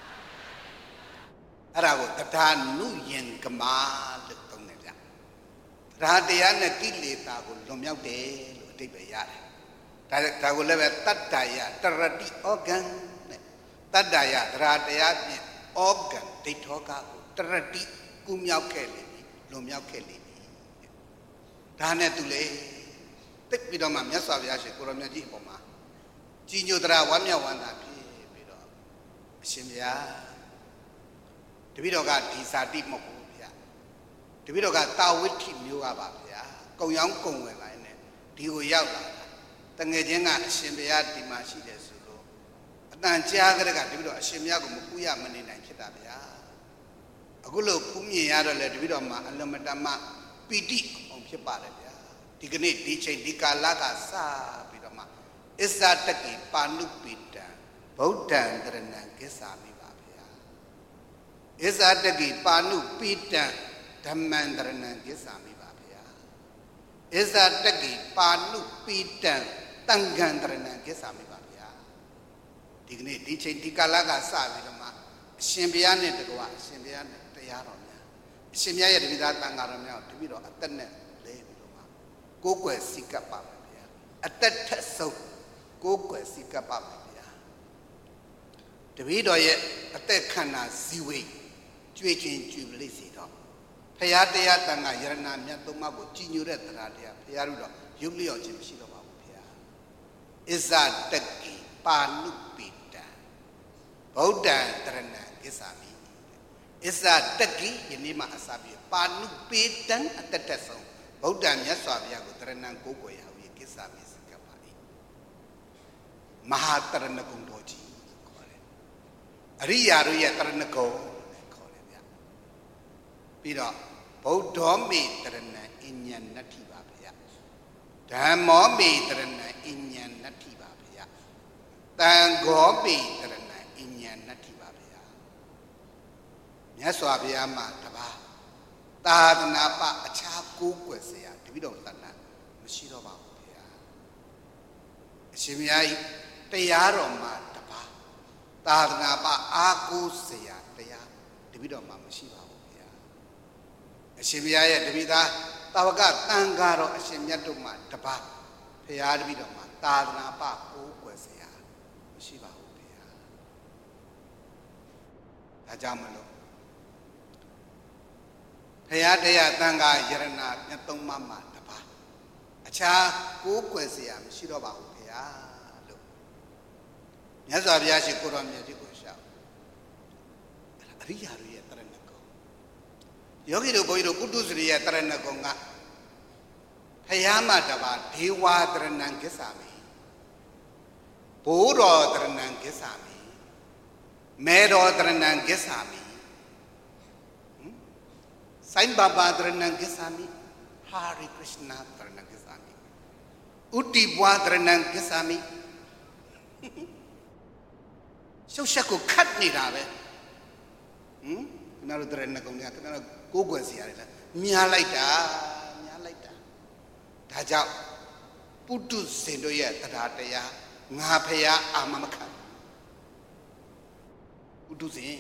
အဲ့ဒါကိုတရားနုယင်ကမာလို့သုံးတယ်ဗျတရားတရားနဲ့ကိလေသာကိုလွန်မြောက်တယ်လို့အဓိပ္ပာယ်ရတယ်ဒါဒါကိုလည်းပဲတတ္တယတရတိဩဂံတတ္တယတရားတရားဖြင့်ဩဂံဒိဋ္ဌောကကိုတရတိကူမြောက်ခဲ့လေပြီလွန်မြောက်ခဲ့လေပြီဒါနဲ့သူလေတိတ်ပြီးတော့မှမြတ်စွာဘုရားရှင်ကိုရောမြတ်ကြီးအပေါ်မှာကြီးညိုတရားဝမ်းမြောက်ဝမ်းသာဖြစ်ပြီးတော့အရှင်ဘုရားတပည့်တော်ကဒီဇာတိမဟုတ်ဘူးဗျာတပည့်တော်ကတာဝိဋ္ဌိမျိုးကပါဗျာကုံရောင်းကုံဝင်လိုက်နဲ့ဒီကိုရောက်လာတာတငယ်ချင်းကအရှင်ဘုရားဒီမှာရှိတယ်ဆိုအတန်ကြားကြတဲ့ကတပည့်တော်အရှင်မြတ်ကိုမပူရမနေနိုင်ဖြစ်တာဗျာအခုလို့ဖူးမြင်ရတော့လေတပည့်တော်မှာအလမတမပီတိအောင်ဖြစ်ပါတယ်ဗျာဒီကနေ့ဒီချိန်ဒီကာလကစပြီးတော့မှအစ္ဆတကိပါဏုပိတံဗုဒ္ဓံတရဏံကိစ္ဆာမိပါဗျာအစ္ဆတကိပါဏုပိတံဓမ္မံတရဏံကိစ္ဆာမိပါဗျာအစ္ဆတကိပါဏုပိတံတံဃံတရဏံကိစ္ဆာမိပါဒီကနေ့ဒီချိန်ဒီကာလကစပြီးတော့မှအရှင်ဘုရားနဲ့တကွာအရှင်ဘုရားနဲ့တရားတော်များအရှင်ဘုရားရဲ့တပိသားတန်ဃာတော်များကိုတပိတော်အသက်နဲ့လဲပြီးတော့မှကိုးကွယ်စိတ်ကပ်ပါမယ်ဗျာအသက်ထက်ဆုံးကိုးကွယ်စိတ်ကပ်ပါမယ်ဗျာတပိတော်ရဲ့အသက်ခန္ဓာဇီဝိကျွေးချင်းကျွေးပလိစီတော့ဘုရားတရားတန်ဃာယရဏမြတ်သုံးပါးကိုကြည်ညိုတဲ့တရားတရားဘုရားတို့တော့ရုပ်လျော့ခြင်းမရှိတော့ပါဘူးဗျာအစ္ဆတကိပါဏုပိတံဗုဒ္ဓံတရဏံကိစ္ဆာမိအစ္ဆတကိယနေ့မှအစပြီးပါဏုပိတံအတ္တတဆုံးဗုဒ္ဓံမြတ်စွာဘုရားကိုတရဏံကိုးကွယ်ရဟူ၍ကိစ္ဆာမိစကပါ၏မဟာတရဏဂုံတော်ကြီးခေါ်တယ်အရိယာတို့ရဲ့တရဏဂုံခေါ်တယ်ဗျပြီးတော့ဗုဒ္ဓောမေတရဏံအညံနတ္ထိပါဗျာဓမ္မောမေတရဏံအညံနတ္ထိပါဗျာတန်ဃောမေတရဏံအညံနတ္ထိပါဗျာမြတ်စွာဘုရားမှာတပါးသာသနာပအခြားကိုးကွယ်เสียတပိတော်တဏ္ဍမရှိတော့ပါဘူးဗျာရှင်မြတ်တရားတော်မှာတပါးသာသနာ့အာကိုးစရာတရားတပိတော်မှာမရှိပါဘူးဗျာအရှင်မြတ်ရဲ့တပိသားတာဝကတန်ဃာတော်အရှင်မြတ်တို့မှာတပါးဘုရားတပိတော်မှာသာသနာ့ကိုးကွယ်စရာမရှိပါဘူးဗျာဒါကြောင့်မလို့ဘုရားတရားတန်ဃာယရဏမြတ်သုံးပါးမှာတပါးအခြားကိုးကွယ်စရာမရှိတော့ပါဘူးဗျာလို့မြတ်စွာဘုရားရှင်ကိုတော်မြတ်ကြီးကိုရှောက်အရိယာတို့ရဲ့တရဏဂုံယောဂီတို့ဘုန်းကြီးတို့ကုတုစရိရဲ့တရဏဂုံကဘုရားမှာတပါးဒေဝတရဏံကိစ္ဆာမိဘိုးတော်တရဏံကိစ္ဆာမိမေတော်တရဏံကိစ္ဆာမိဆိုင်ဘာဘာတရဏံကိစ္ဆာမိဟာရိခရစ်နာတရဏံကိစ္ဆာမိဥတီဘွားတရဏံကိစ္ဆာမိရှုပ်ရှက်ကိုခတ်နေတာပဲဟမ်ခဏတို့တရဏဂုံကခဏတို့ကိုးကွယ်စီရတယ်လားမြားလိုက်တာမြားလိုက်တာဒါကြောင့်ပုထုဇဉ်တို့ရဲ့တရားတရားငါဖျားအာမမခံပုထုဇဉ်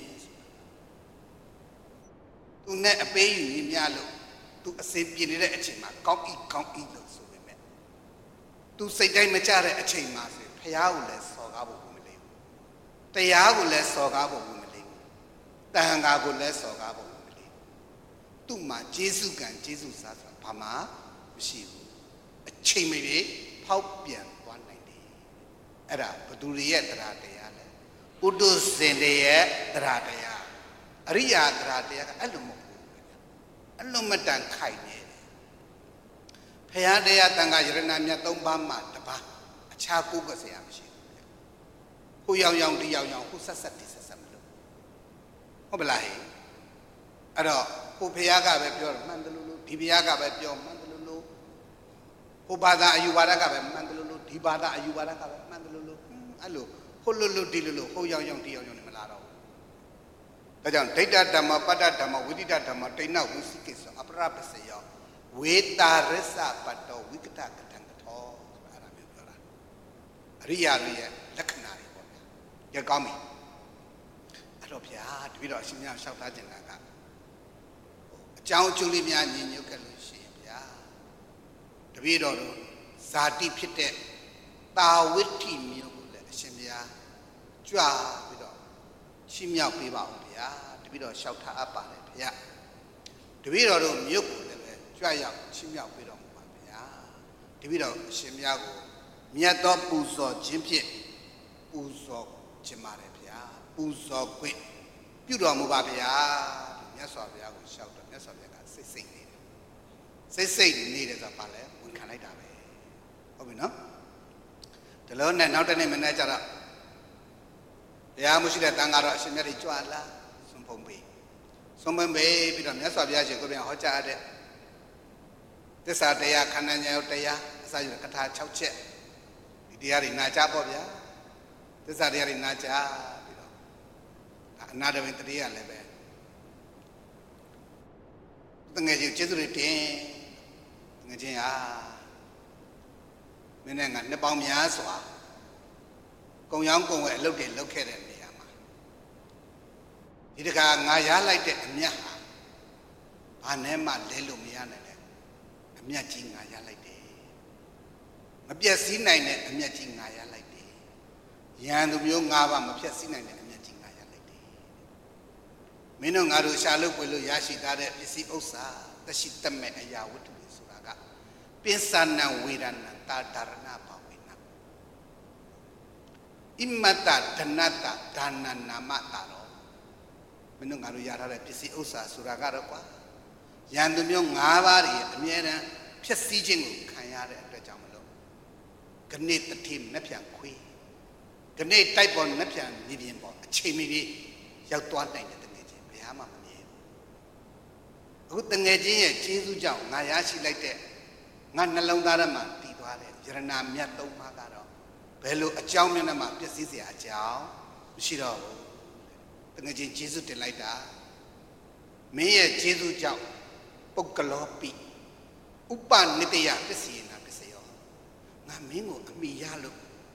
သူနဲ့အပေးယူမြားလို့သူအစေပြေနေတဲ့အချိန်မှာကောင်းဤကောင်းဤလို့ဆိုပေမဲ့သူစိတ်တိုင်းမကြတဲ့အချိန်မှာဆိုဖျားကိုလည်းစော်ကားဖို့မလေးဘူးတရားကိုလည်းစော်ကားဖို့မလေးဘူးတန်ခါကိုလည်းစော်ကားဖို့မလေးဘူးသူ့မှာကျေးဇူးကံကျေးဇူးစားဆိုတာဘာမှမရှိဘူးအချိန်မပြေဖောက်ပြန်သွားနိုင်တယ်အဲ့ဒါဘသူတွေရဲ့တရားတရားလဲပုထုဇဉ်တွေရဲ့တရားတရားအရိယာတရားတရားကအဲ့လိုမဟုတ်ဘူးအဲ့လိုမတန်ခိုက်နေဖရာတရားတန်ခါယရဏမြတ်သုံးပါးမှာတပါးအခြားကိုးကွယ်စရာမရှိဘူးဟိုရောက်ရောက်ဒီရောက်ရောက်ဟိုဆက်ဆက်ဒီဆက်ဆက်မလို့ဟုတ်ပလားဟဲ့အဲ့တော့ဟိုဖရာကပဲပြောမှန်တယ်လို့ဒီဖရာကပဲပြောမှန်တယ်လို့ဟိုဘာသာအယူဝါဒကပဲမှန်တယ်လို့ဒီဘာသာအယူဝါဒကပဲမှန်တယ်လို့အဲ့လိုဟိုလိုလိုဒီလိုလိုဟိုရောက်ရောက်ဒီရောက်ရောက်နေမလာတော့ဒါကြောင့်ဒိဋ္ဌဓမ္မပတ္တဓမ္မဝိတိတဓမ္မတိဏဝိသိကိစ္စအပရပစ္စယောဝေတာရစ္စပတ္တောဝိကတကထံကထောဆိုတာအဲ့ဒါမျိုးပြောတာအရိယာတွေရဲ့လက္ခဏာတွေပေါ့ဗျာကြကောင်းပြီအဲ့တော့ဗျာတပည့်တော်အရှင်များလျှောက်ထားခြင်းကအကြောင်းအကျိုးလေးများညီညွတ်ခဲ့လို့ရှိရင်ဗျာတပည့်တော်တို့ဇာတိဖြစ်တဲ့တာဝိတ္တိမျိုးကိုလည်းအရှင်ဗျာကြွပြီးတော့ရှင်းမြောက်ပေးပါဦးဗျာတပည့်တော်လျှောက်ထားအပ်ပါတယ်ဗျာတပည့်တော်တို့မြို့ကိုလည်းပဲကြွရောက်ရှင်းမြောက်ပေးတော်မူပါဗျာတပည့်တော်အရှင်မြတ်ကိုမြတ်သောပူဇော်ခြင်းဖြင့်ပူဇော်ခြင်းပါတယ်ဗျာပူဇော်ခွင့်ပြုတော်မူပါဗျာမြတ်စွာဘုရားကိုလျှောက်တော့မြတ်စွာဘုရားကစိတ်စိတ်နေတယ်စိတ်စိတ်နေတယ်ဆိုတာပါလဲဝန်ခံလိုက်တာပဲဟုတ်ပြီနော်ဒီလိုနဲ့နောက်တစ်နေ့မနေ့ကျတော့တရားမရှိတဲ့တန်ဃာတော်အရှင်မြတ်ကြီးကြွလာဆွန်ဖုံးပေးဆွန်ဖုံးပေးပြီးတော့မြတ်စွာဘုရားရှင်ကိုပြန်ဟောကြားတဲ့သစ္စာတရားခန္ဓာဉာဏ်တရားအစရကထာ၆ချက်ဒီတရားတွေနာကြားပေါ့ဗျာသစ္စာတရားတွေနာကြားပြီးတော့အနာတပင်တတိယလည်းပဲတငယ်ချင်းကျေးဇူးတွေတင်တငယ်ချင်းဟာမင်းနဲ့ငါနှစ်ပေါင်းများစွာကုံရောင်းကုံဝဲအလုပ်တွေလုပ်ခဲ့တဲ့နေရာမှာဒီတခါငါရလိုက်တဲ့အမြတ်ဟာဘာနဲ့မှလဲလို့မရနိုင်တဲ့အမြတ်ကြီးငါရလိုက်တယ်မပြည့်စည်နိုင်တဲ့အမြတ်ကြီးငါရလိုက်တယ်ရန်သူမျိုး၅ပါးမပြည့်စည်နိုင်တဲ့အမြတ်ကြီးငါရလိုက်တယ်မင်းတို့ငါတို့ရှာလို့ပွေလို့ရရှိထားတဲ့ပစ္စည်းဥစ္စာတရှိတမဲ့အရာဝတ္ထုတွေဆိုတာကပစ္ဆနံဝေဒနာတာဒရဏပါဝေနဣမတဒနတဒါနနာမတာရောမင်းတို့ငါတို့ရထားတဲ့ပစ္စည်းဥစ္စာဆိုတာကတော့ကွာရန်သူမျိုး၅ပါးတွေအမြဲတမ်းဖြည့်ဆည်းခြင်းကိုခံရတဲ့အတွက်ကြောင့်မလို့ခဏတတိမနှပြန်ခွေးခဏတိုက်ပေါ်နှပြန်နေပြင်ပေါ်အချိန်မီပြီးရောက်သွားနိုင်တဲ့တကယ်ချင်းဘယ်ဟာမှမမြင်ဘူးအခုတကယ်ချင်းရဲ့ကျေးဇူးကြောင့်ငါရရှိလိုက်တဲ့ငါနှလုံးသားထဲမှာတည်သွားတဲ့ယရဏမြတ်သုံးပါးကတော့ဘယ်လိုအကြောင်းမျက်နှာမှာပြည့်စည်စရာအကြောင်းမရှိတော့ဘူးတကယ်ချင်းကျေးဇူးတင်လိုက်တာမင်းရဲ့ကျေးဇူးကြောင့်ပုဂ္ဂလောပိဥပနိတယပစ္စယေနာပစ္စယောငါမင်းကိုအမိရလို့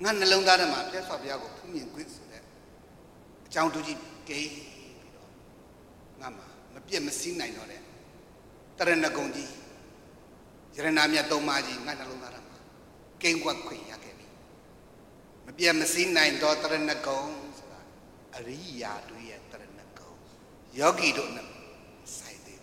ငါနှလုံးသားထဲမှာပြတ်ဆော့ပြားကိုဖူးမြင်ခွင့်ဆိုတဲ့အကြောင်းတူကြီးကိန်းပြီးတော့ငါမှာမပြတ်မစည်းနိုင်တော့တဲ့တရဏဂုံကြီးယရနာမြတ်သုံးပါးကြီးငါနှလုံးသားထဲမှာကိန်းကွက်ခွင့်ရခဲ့ပြီမပြတ်မစည်းနိုင်တော့တရဏဂုံဆိုတာအရိယာတို့ရဲ့တရဏဂုံယောဂီတို့နဲ့ဆိုင်သေး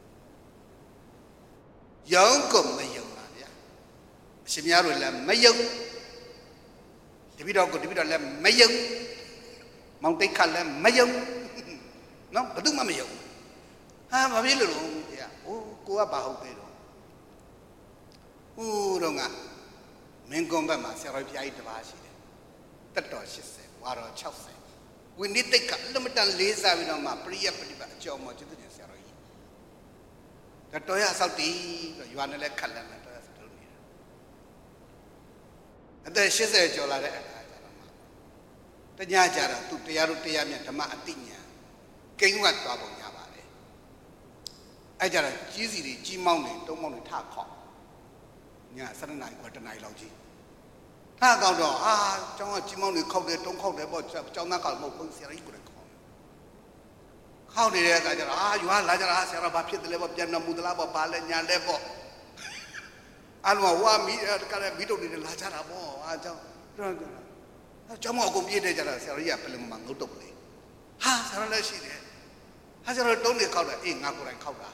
ယုံကုန်မယုံပါဗျာအရှင်များတို့လည်းမယုံတပိတော့ကိုတပိတော့လည်းမယုံမောင်တိတ်ခတ်လည်းမယုံနော်ဘယ်သူမှမယုံဟာမဖြစ်လို့လို့ဗျာဟိုကိုကဘာဟုတ်သေးတော့ဟိုတော့ကမင်းကွန်ဘက်မှာဆရာတော်ဘုရားကြီးတစ်ပါးရှိတယ်တက်တော်၈၀ဝါတော်၆၀ဝိနည်းတိတ်ကအလမတန်လေးစားပြီးတော့မှပရိယပฏิပတ်အကျော်မောကျွတ်တဲ့ဆရာတော်ကြီးဒါတော်ရဆောက်တည်တော့ရွာနဲ့လည်းခတ်လည်းတော်ရဆောက်လို့နေတာအသက်၈၀ကျော်လာတဲ့အခါကျတော့မှတညကြတော့သူတရားတို့တရားမြတ်ဓမ္မအတိညာကိန်းဝတ်သွားပုံရပါတယ်အဲ့ကြတော့ကြီးစီတွေကြီးမောင်းတွေတုံးမောင်းတွေထခေါက်ည၁၂နာရီခွဲတနာရီလောက်ကြီးထခေါက်တော့အာကျောင်းကကြီးမောင်းတွေခေါက်တယ်တုံးခေါက်တယ်ပေါ့ကျောင်းသားခေါက်မဟုတ်ဘူးဆရာကြီးကိုလည်းခေါက်ခေါက်နေတဲ့အခါကျတော့အာရွာလာကြတာဆရာတော်ဘာဖြစ်တယ်လဲပေါ့ပြန်တော်မူသလားပေါ့ဘာလဲညာလဲပေါ့အလုံးဝါမီတကလည်းမီတုတ်တွေလာကြတာပေါ့အာကျောင်းကျောင်းမအကုန်ပြည့်တဲ့ကြတာဆရာကြီးကပလင်မှာငုတ်တုတ်လေဟာဆရာတော်လည်းရှိတယ်ဟာဆရာတော်တုံးတွေခေါက်တယ်အေးငါကိုယ်တိုင်ခေါက်တာ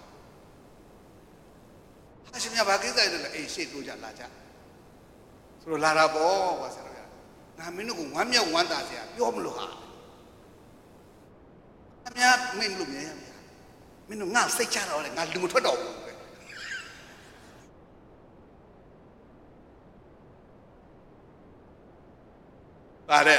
ဟာရှင်မြတ်ဘာကိစ္စလဲအေးရှေ့တိုးကြလာကြဆိုတော့လာတာပေါ့ကွာဆရာတော်ကငါမင်းတို့ကဝမ်းမြောက်ဝမ်းသာဆရာပြောမလို့ဟာအများမင်းလို့မြင်ရမြင်မင်းတို့ငါစိတ်ချတော့လေငါလူမထွက်တော့ဘူးပဲပါတယ်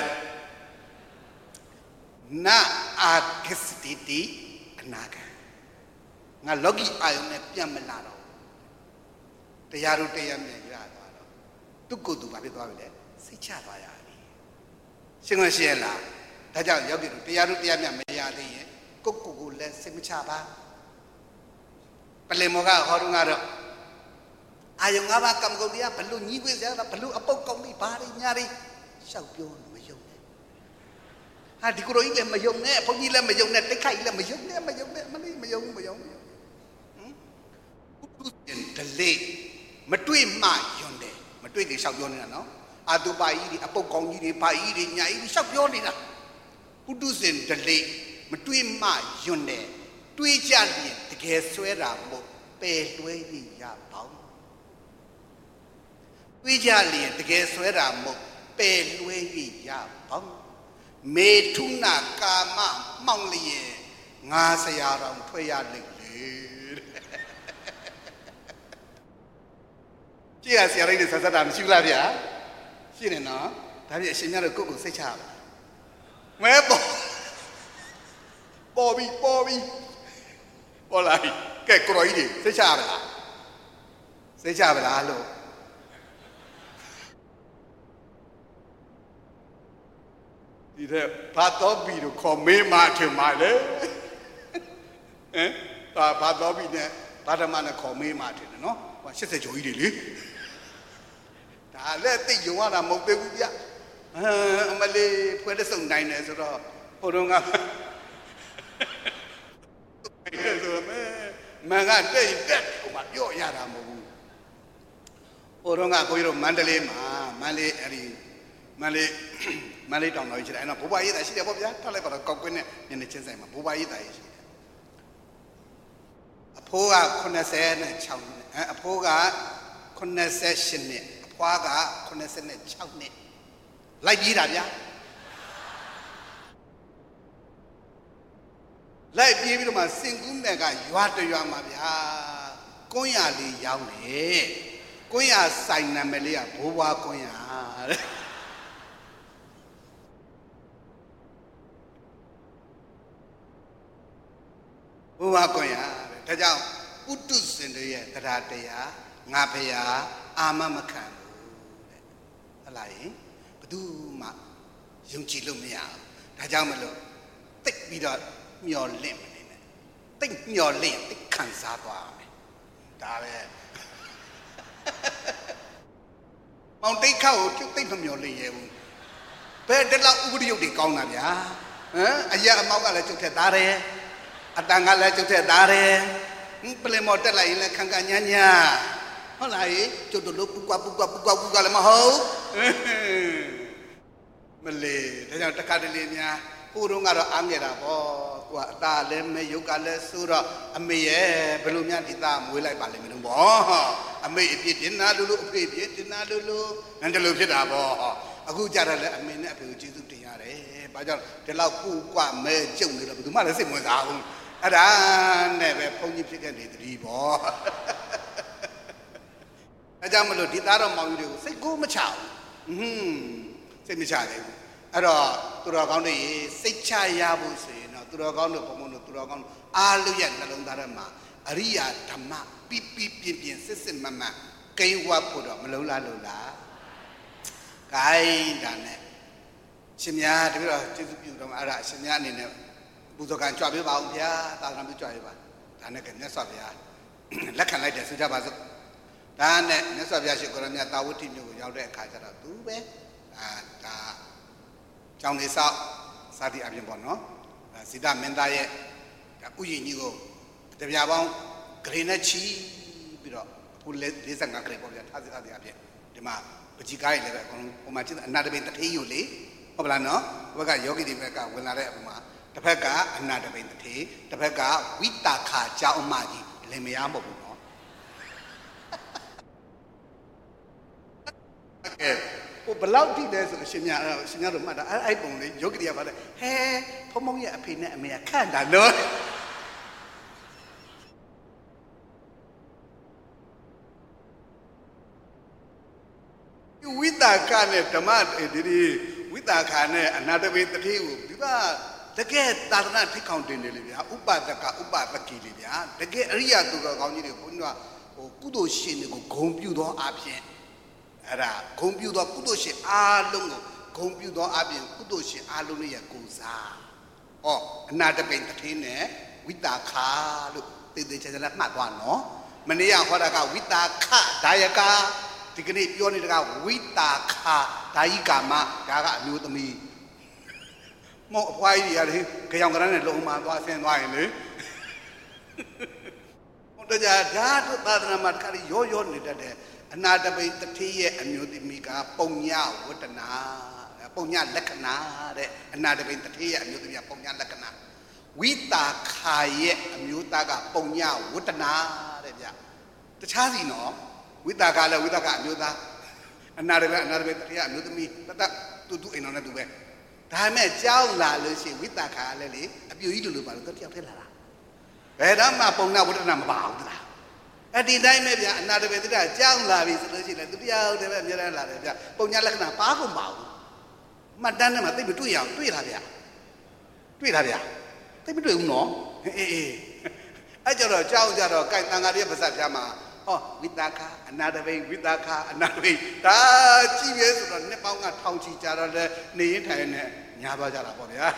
နာအာဂစ္စတိတိအနာဂံငါလောကီအာယုန်နဲ့ပြန်မလာတော့တရားတို့တရားမြင်ကြသွားတော့သူ့ကိုယ်သူဘာဖြစ်သွားပြီလဲစိတ်ချသွားရပြီရှင်းမရှင်းလားဒါကြောင့်ယောဂီတို့တရားတို့တရားမြတ်မရသေးရင်ကိုယ့်ကိုယ်ကိုလည်းစိတ်မချပါပလင်မောကဟောတော့ကတော့အာယုံငါးပါးကံကုန်တရားဘလို့ညီးခွေးစရာဘလို့အပုတ်ကောင်းလေးဘာတွေညာတွေရှောက်ပြောမယုံနဲ့ဟာဒီကိုယ်ကြီးလည်းမယုံနဲ့ဘုန်းကြီးလည်းမယုံနဲ့တိတ်ခိုက်လည်းမယုံနဲ့မယုံနဲ့မလေးမယုံမယုံဟမ်ပုထုဇဉ်ဒလေမတွေ့မှယွန်းတယ်မတွေ့ခင်ရှောက်ပြောနေတာနော်အာတုပါကြီးတွေအပုတ်ကောင်းကြီးတွေဘာကြီးတွေညာကြီးတွေရှောက်ပြောနေတာပုထုဇဉ်ဒလေမတွေ့မှယွန်းတယ်တွေးကြလျင်တကယ်ဆွဲတာမဟုတ်ပယ်လွှဲပြီးရပေါင်းတွေးကြလျင်တကယ်ဆွဲတာမဟုတ်ပယ်လွှဲပြီးရပေါင်းမေထုနာကာမမှောင်လျင်ငါဆရာတော်ထွက်ရလိမ့်လေကြည့်ရဆရာကြီးတွေဆက်ဆက်တာမရှိဘူးလားဗျာရှိနေနော်ဒါပြည့်အရှင်များတို့ကိုယ့်ကိုစိတ်ချပါမဲပေါ်ပေါ်ပြီးပေါ်ပြီးပေါ်လာပြီကဲကိုရောကြီးတွေစိတ်ချပါလားစိတ်ချပါလားလို့ဒီတဲ့ဘာတော်ပြီလို့ခေါ်မေးမှထင်ပါလေဟမ်ဘာဘာတော်ပြီနဲ့ဘာဓမ္မနဲ့ခေါ်မေးမှထင်တယ်နော်ဟို၈၀ကျော်ကြီးတွေလေဒါလည်းသိယုံရတာမဟုတ်သေးဘူးဗျဟမ်အမလေးဖွဲတဲ့စုံနိုင်တယ်ဆိုတော့ဟိုတုန်းကဆိုမဲမန်ကတိတ်တက်ဟိုမှာပြော့ရတာမဟုတ်ဘူးဟိုတုန်းကကိုကြီးတို့မန္တလေးမှာမန္တလေးအဲ့ဒီမန္တလေးမန္တလေးတောင်တော်ကြီးရှိတယ်အဲ့တော့ဘိုးဘွားရေးတာရှိတယ်ပေါ့ဗျာထားလိုက်ပါတော့ကောက်ကွင်းနဲ့ညနေချင်းဆိုင်မှာဘိုးဘွားရေးတာရှိတယ်အဖိုးက86နှစ်အဲအဖိုးက88နှစ်အဖွားက86နှစ်လိုက်ကြီးတာဗျာလိုက်ပြေးပြီးတော့မှစင်ကူးနယ်ကရွာတရွာမှာဗျာကွန်းရလေးရောင်းတယ်ကွန်းရဆိုင်နာမည်လေးကဘိုးဘွားကွန်းရတဲ့ဘိုးဘွားကွန်းရတဲ့ဒါကြောင့်ပုထုဇဉ်တွေရဲ့တရားတရားငါဖရာအာမမခံဘူးတဲ့ဟုတ်လားယင်ဘယ်သူမှယုံကြည်လို့မရဘူးဒါကြောင့်မလို့တိတ်ပြီးတော့မျောလင့်မနေနဲ့တိတ်မျောလင့်တိတ်ခံစားသွားမယ်ဒါပဲမောင်တိတ်ခါကိုတိတ်မမျောလင့်ရဘူးဘယ်တလောက်ဥပဒေရုပ်တွေကောင်းတာဗျာဟမ်အရာအမောက်ကလည်းကျုပ်ထက်သားတယ်အတန်ကလည်းကျုပ်ထက်သားတယ်ပလင်မော်တက်လိုက်ရင်လည်းခံခံညာညာဟုတ်လားကျုပ်တို့လို့ပူကွာပူကွာပူကွာပူကွာလည်းမဟုတ်မလေးဒါကြောင့်တခါတလေများကိုတုန်းကတော့အားငယ်တာပေါ့ကိုကအသားလည်းမဲရုပ်ကလည်းဆိုတော့အမေရဲ့ဘယ်လိုများဒီသားမွေးလိုက်ပါလိမ့်မလို့ပေါ့အမေအပြစ်တင်နာလို့လို့အဖေအပြစ်တင်နာလို့လို့အဲ့ဒါလိုဖြစ်တာပေါ့အခုကြတော့လည်းအမေနဲ့အဖေကိုကျေးဇူးတင်ရတယ်ဘာကြောင့်ဒီလောက်ပူကွာမဲကျုံနေတော့ဘယ်သူမှလည်းစိတ်ဝင်စားဘူးအဲ့ဒါနဲ့ပဲဘုန်းကြီးဖြစ်ခဲ့နေတည်းပေါ့အဲကြောင့်မလို့ဒီသားတော်မောင်ကြီးတွေကိုစိတ်ကိုမချဘူးဟွန်းစိတ်မချသေးဘူးအဲ့တော့သူတော်ကောင်းတွေစိတ်ချရဖို့ဆိုရင်တော့သူတော်ကောင်းတို့ဘုံဘုံတို့သူတော်ကောင်းတို့အားလုံးရဲ့နှလုံးသားထဲမှာအရိယာဓမ္မပြပြပြင်းပြင်းစစ်စစ်မမှန်ကိန်းဝတ်ဖို့တော့မလုံးလားလို့လားဂိုင်းဒါနဲ့ရှင်များတပည့်တော်ကျေးဇူးပြုတော့အဲ့ဒါရှင်များအနေနဲ့ပူဇော်ကံကြွပေးပါအောင်ဗျာသာသနာ့ပြုကြွပေးပါဒါနဲ့ကမြတ်စွာဘုရားလက်ခံလိုက်တယ်ဆိုကြပါစို့ဒါနဲ့မြတ်စွာဘုရားရှင်ကိုရမြတ်တာဝတိမြို့ကိုရောက်တဲ့အခါကျတော့သူပဲအာဒါကျောင်းလေးဆောက်စသည်အပြင်ပေါ့နော်ဇိတမင်းသားရဲ့ဥယျာဉ်ကြီးကိုတပြားပေါင်းဂရေနဲ့ချီပြီးတော့အခုလေးဆယ်ငါဂရေပေါ့ဗျာထားစီထားစီအပြင်ဒီမှာပကြီးကားရည်လည်းပဲအကုန်လုံးဟိုမှာကျအနာတပိန်တထေးယူလေဟုတ်ပလားနော်ဘက်ကယောဂီတွေဘက်ကဝင်လာတဲ့အပေါ်မှာတစ်ဖက်ကအနာတပိန်တထေးတစ်ဖက်ကဝိတာခာကျောင်းအမကြီးလင်မယားမဟုတ်ဘူးနော်အဲဟိုဘလောက်တိလဲဆိုရှင်များရှင်များတို့မှတ်တာအဲ့အဲ့ပုံလေးယောဂီတွေကပါတယ်ဟဲဖုံဖုံရဲ့အဖေနဲ့အမေကခန့်တာနော်ဝိတာခနဲ့ဓမ္မဒီဒီဝိတာခနဲ့အနာတပိတတိကိုဒီကတကယ်သာသနာထိခေါင်တင်တယ်လေဗျာဥပဒကဥပဒကီလေဗျာတကယ်အရိယာသူတော်ကောင်းကြီးတွေဘုန်းကြီးကဟိုကုသိုလ်ရှင်တွေကိုဂုံပြုသောအဖြစ်အဲ့ဒါဂုံပြုသောကုသိုလ်ရှင်အားလုံးကိုဂုံပြုသောအပြင်ကုသိုလ်ရှင်အားလုံးရဲ့ကိုယ်စားဟောအနာတပိတတိနဲ့ဝိတာခလို့တည်တည်ချာချာမှတ်သွားနော်မနေ့ကဟောတာကဝိတာခဒါယကာဒီကနေ့ပြောနေတာကဝိတာခဒါယိကာမဒါကအမျိုးသမီးမောအဖွားကြီးတွေကကြောင်ကရမ်းနဲ့လုံမှသွားဆင်းသွားရင်လေဟိုတကြဓာတ်သာသနာမှာတခါရောရောနေတတ်တဲ့အနာတပိတတိရဲ့အမျိုးသမီးကပုံညဝတ္တနာပုံညလက္ခဏာတဲ့အနာတပိတတိရဲ့အမျိုးသမီးကပုံညလက္ခဏာဝိတာခာရဲ့အမျိုးသားကပုံညဝတ္တနာတဲ့ဗျတခြားစီနော်ဝိတာခာလည်းဝိတာခအမျိုးသားအနာတပိအနာတပိတတိရဲ့အမျိုးသမီးတတ်တူတူအိမ်တော်နဲ့တူပဲဒါမဲ့ကြောက်လာလို့ရှိရင်ဝိတာခာလည်းလေအပြူကြီးလိုလိုပါလို့တယောက်ဖြစ်လာတာဘယ်တော့မှပုံညဝတ္တနာမပါဘူးလားအဲ့ဒီတိုင်းပဲဗျာအနာတပိတတိကြောက်လာပြီဆိုလို့ရှိရင်သူတယောက်တည်းပဲအများအားလာတယ်ဗျာပုံညလက္ခဏာပါကုန်ပါဘူးမှတ်တမ်းထဲမှာသိမတွေ့ရအောင်တွေ့လားဗျာတွေ့လားဗျာသိမတွေ့ဘူးနော်အေးအေးအဲ့ကြတော့ကြောက်ကြတော့ကိုင်တန်ဃာရဲ့ပါဇက်ပြားမှာဟောဝိတာခအနာတပိဝိတာခအနာတပိဒါကြည့်ရဲဆိုတော့နှစ်ပေါင်းကထောင်ချီကြတော့လေနေရင်ထိုင်နေညာသွားကြတာပေါ့ဗျာ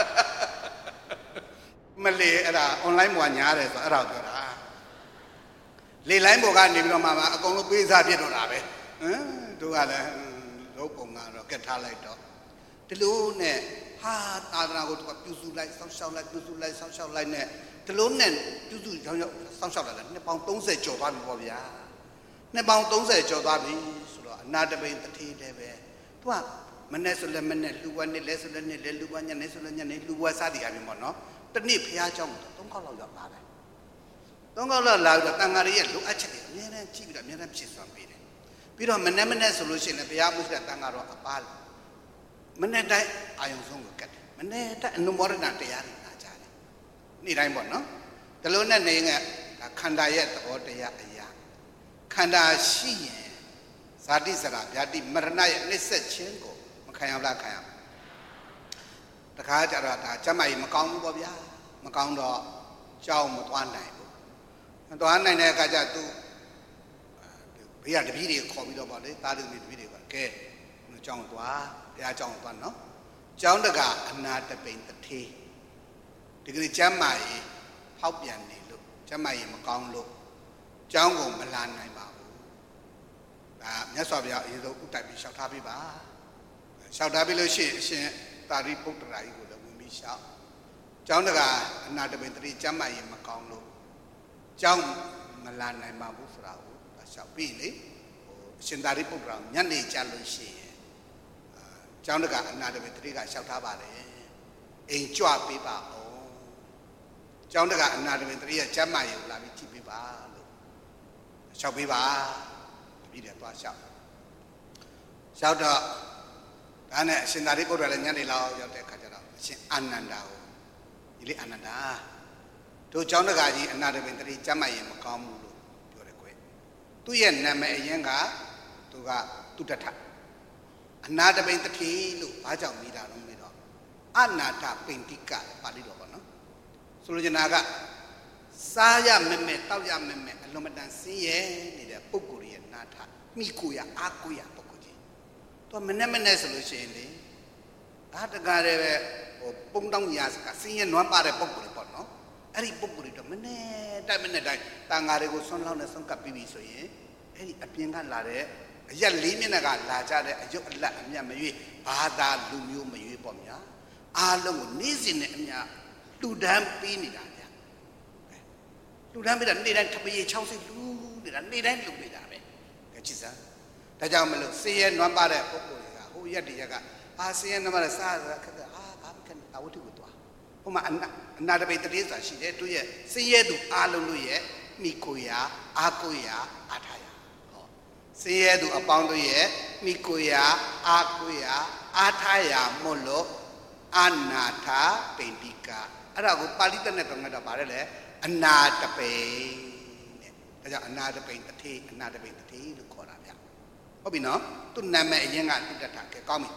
မလေအဲ့ဒါ online မှာညားတယ်ဆိုအဲ့ဒါပြောတာလေလိုင်းပေါ်ကနေပြီးတော့မှအကုန်လုံးပေးစားပြစ်တော့တာပဲဟမ်တို့ကလည်းလုံးပုံကတော့ကက်ထားလိုက်တော့ဒီလိုနဲ့ဟာသာသနာကိုသူကပြုစုလိုက်ဆောင်းရှောက်လိုက်ပြုစုလိုက်ဆောင်းရှောက်လိုက်နဲ့ဒီလိုနဲ့ပြုစုကြောင်းကြောင်းဆောင်းရှောက်လိုက်တယ်နှစ်ပေါင်းသုံးဆယ်ကျော်သွားပြီပေါ့ဗျာနှစ်ပေါင်းသုံးဆယ်ကျော်သွားပြီဆိုတော့အနာတပိတတိလည်းပဲသူကမနဲ့ဆိုလည်းမနဲ့လူဝက်နဲ့လဲဆိုလည်းနဲ့လဲလူဝက်ညနေဆိုလည်းညနေလူဝက်စားတည်ရပြီပေါ့နော်တနေ့ဖះเจ้าသုံးခေါက်လောက်ရောက်လာတယ်သုံးခေါက်လောက်လာပြီးတော့တန်ဃာတွေရဲ့လိုအပ်ချက်တွေအများနဲ့ကြည့်ပြီးတော့အများနဲ့ဖြည့်စွမ်းပေးတယ်ပြီးတော့မနဲ့မနဲ့ဆိုလို့ရှိရင်လည်းဘုရားမှုတဲ့တန်ဃာတော်အပါမနဲ့တိုင်းအာယုံဆုံးကိုကတ်တယ်မနဲ့တိုင်းအနုမောဒနာတရားတွေနာကြတယ်နေ့တိုင်းပေါ့နော်ဒီလိုနဲ့နေငါခန္ဓာရဲ့သဘောတရားအရာခန္ဓာရှိရင်ဇာတိစရာဗျာတိမရဏရဲ့နှိစ္စခြင်းကိုမခံရလားခံရတခါကြတော့ဒါကျမကြီးမကောင်းဘူးပေါ့ဗျာမကောင်းတော့ကြောက်မသွားနိုင်ဘူးမသွားနိုင်တဲ့အခါကျသူဘေးကတပည့်တွေခေါ်ပြီးတော့ပေါ့လေတားလူတွေတပည့်တွေကကဲကြောင်းသွားဘုရားကြောင်းသွားနော်ကြောင်းတကအနာတပိန်တထေးဒီကနေ့ကျမ်းမာရေးဖောက်ပြန်နေလို့ကျမ်းမာရေးမကောင်းလို့ကြောင်းကိုမလာနိုင်ပါဘူးဒါမြတ်စွာဘုရားအရင်ဆုံးဥတိုက်ပြီးလျှောက်ထားပေးပါရှောက်ထားပြီလို့ရှိရင်အရှင်သာရိပုတ္တရာကြီးကိုလည်းဝင်ပြီးရှောက်ကျောင်းတကအနာတပင်တတိကျမ်းမာရင်မကောင်းလို့ကျောင်းမလာနိုင်ပါဘူးဆိုတာကိုရှောက်ပြီးလေဟိုအရှင်သာရိပုတ္တရာညနေကြလို့ရှိရင်ကျောင်းတကအနာတပင်တတိကရှောက်ထားပါတယ်အိမ်ကြွပေးပါအောင်ကျောင်းတကအနာတပင်တတိရဲ့ကျမ်းမာရင်လာပြီးကြည့်ပေးပါလို့ရှောက်ပေးပါပြီးတယ်သွားရှောက်ရှောက်တော့ဒါနဲ့အရှင်သာရိပုတ္တရာလည်းညနေလောက်ရောက်တဲ့အခါကျတော့အရှင်အာနန္ဒာကိုဒီလေအာနန္ဒာတို့ကျောင်းတကာကြီးအနာတပင်တတိကျမ်းမာရင်မကောင်းဘူးလို့ပြောတယ်ကွယ်သူ့ရဲ့နာမည်အရင်ကသူကတုတ္တထအနာတပင်တတိလို့ဘာကြောင့်မိတာတော့မေးတော့အနာတပိန္တိကပါဠိတော်ပေါ့နော်ဆိုလိုချင်တာကစားရမဲ့မဲ့တောက်ရမဲ့မဲ့အလွန်မတန်ဆင်းရဲနေတဲ့ပုဂ္ဂိုလ်ရဲ့နာထမိကိုရအားကိုရပုဂ္ဂိုလ်ကြီးသူမနဲ့မနဲ့ဆိုလို့ရှိရင်လေအားတကားတဲ့ဟိုပုံတောင်းညာစကဆင်းရဲနွမ်းပါတဲ့ပုဂ္ဂိုလ်တွေပေါ့နော်အဲ့ဒီပုဂ္ဂိုလ်တွေတော့မနဲ့တိုက်မနဲ့တိုက်တန်ဃာတွေကိုဆွမ်းလောင်းနဲ့ဆွမ်းကပ်ပြီးပြီဆိုရင်အဲ့ဒီအပြင်ကလာတဲ့အရက်လေးမျက်နှာကလာကြတဲ့အယုတ်အလတ်အမြတ်မရွေးဘာသာလူမျိုးမရွေးပေါ့များအားလုံးကိုနေ့စဉ်နဲ့အမြတ်လူဒန်းပေးနေတာဗျာလူဒန်းပေးတာနေ့တိုင်းထပရေချောင်းစိလူနေတာနေ့တိုင်းလူနေတာပဲကဲကြည့်စမ်းဒါကြောင့်မလို့ဆင်းရဲနွမ်းပါတဲ့ပုဂ္ဂိုလ်တွေကဟိုရက်တရက်ကအာဆင်းရဲနွမ်းပါတဲ့စားရခက်တဲ့အာဘာမခက်တာဝတ္ထုကိုသွားဟိုမှာအနာအနာတပိတတိဆိုတာရှိတယ်သူရဲ့ဆင်းရဲသူအားလုံးတို့ရဲ့မိကိုရာအာကိုရာအာထာယာဟောဆင်းရဲသူအပေါင်းတို့ရဲ့မိကိုရာအာကိုရာအာထာယာမို့လို့အနာထပိန္တိကအဲ့ဒါကိုပါဠိတက်နဲ့တော့ငါတော့ဗါတယ်လေအနာတပိတဲ့ဒါကြောင့်အနာတပိတတိအနာတပိတတိလို့ခေါ်တာဗျဟုတ်ပြီနော်သူနာမည်အရင်ကတုတ္တထကဲကောင်းပြီ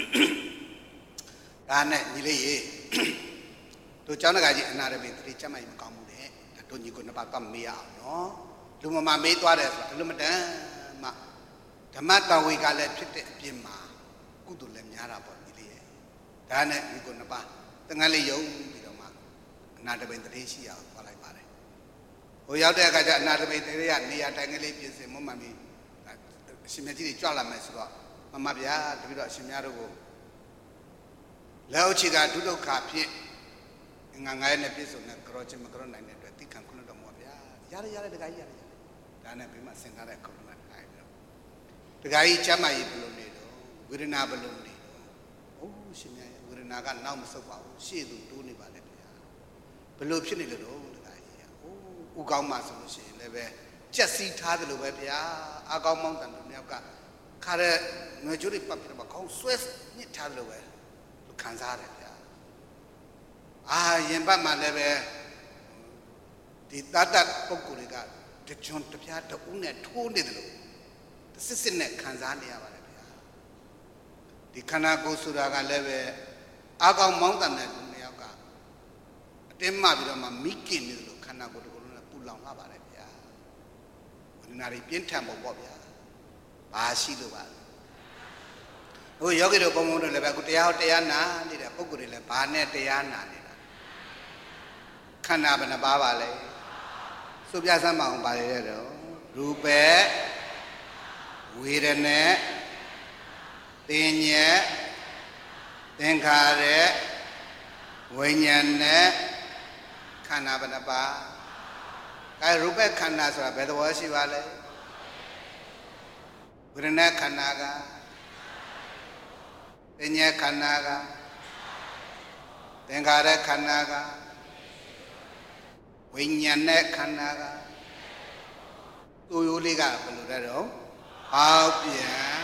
ဒါနဲ့ညီလေးရေတို့ကျောင်းတကာကြီးအနာတပိတတိကျမ်းမာရေးမကောင်းဘူးတဲ့ဒါတို့ညီကိုနှစ်ပါးတော့မေးရအောင်နော်လူမမမေးသွားတယ်ဆိုတာအလုံးမတန်မှဓမ္မတော်ဝေကလည်းဖြစ်တဲ့အပြင်မှာကုသိုလ်လည်းများတာပေါ့ညီလေးရေဒါနဲ့ညီကိုနှစ်ပါးတန်ခါလေးယုံပြီးတော့မှအနာတပိတတိရှိအောင်သွားလိုက်ပါတယ်ဟိုရောက်တဲ့အခါကျအနာတပိတတိကနေရာတိုင်ကလေးပြင်ဆင်မမှန်ပြီးအရှင်မြတ်ကြီးတွေကြွလာမယ်ဆိုတော့မမဗျာတပည့်တော်အရှင်များတို့ကိုလက်အုပ်ချီကဒုဒုက္ခဖြစ်ငါငါရဲ့နဲ့ပြည့်စုံတဲ့ကရောချင်းမကရောနိုင်တဲ့အတွက်တိခံခွင့်တော်မူပါဗျာရတယ်ရတယ်တခါကြီးရတယ်ဒါနဲ့ပြီးမှဆင်ထားတဲ့ခုနကတခါကြီးတော့တခါကြီးချမ်းမကြီးဘယ်လိုနေတော့ဝေဒနာဘယ်လိုနေတော့အိုးရှင်မြတ်ဝေဒနာကနောက်မဆုတ်ပါဘူးရှေ့သူတိုးနေပါလေဗျာဘယ်လိုဖြစ်နေလို့တော့တခါကြီးအိုးဥကောင်းမှဆိုလို့ရှိရင်လည်းပဲကြက်စီးထားတယ်လို့ပဲဗျာအကောင်းမောင်းတန်တို့မြောက်ကခါတဲ့ငွေကြိုးတွေပတ်ပြီးတော့ခေါင်းဆွဲညစ်ထားတယ်လို့ပဲခံစားရတယ်ဗျာအာရင်ပတ်မှလည်းပဲဒီတတ်တတ်ပုဂ္ဂိုလ်တွေကတကြွတပြားတူးနဲ့ထိုးနေတယ်လို့စစ်စစ်နဲ့ခံစားနေရပါတယ်ဗျာဒီခန္ဓာကိုယ်ဆိုတာကလည်းပဲအကောင်းမောင်းတန်တဲ့လူမြောက်ကအတင်းမှပြီးတော့မှမိကင်နေတယ်လို့ခန္ဓာကိုယ်တစ်ခုလုံးနဲ့ပူလောင်လာပါတယ်ဗျာဝိညာဉ်တွေပြင်းထန်ဖို့ပေါ့ဗျာဘာရှိလို့ပါဟိုယောဂီတို့ဘုံဘုံတို့လည်းပဲအခုတရားဟောတရားနာနေတဲ့ပုဂ္ဂိုလ်တွေလည်းဘာနဲ့တရားနာနေတာခန္ဓာဘယ်နှပါးပါလဲဆိုပြစမ်းမအောင်ပါလေတော့ရူပဝေဒနာသင်ညက်သင်္ခါရဝိညာဉ်နဲ့ခန္ဓာဘယ်နှပါးအဲရူပခန္ဓာဆိုတာဘယ်သဘောရှိပါလဲဝေဒနာခန္ဓာကသင်္ညက်ခန္ဓာကသင်္ခါရခန္ဓာကဝိညာဉ်နဲ့ခန္ဓာကသူရိုးလေးကဘယ်လိုလဲတော့ဟောက်ပြန်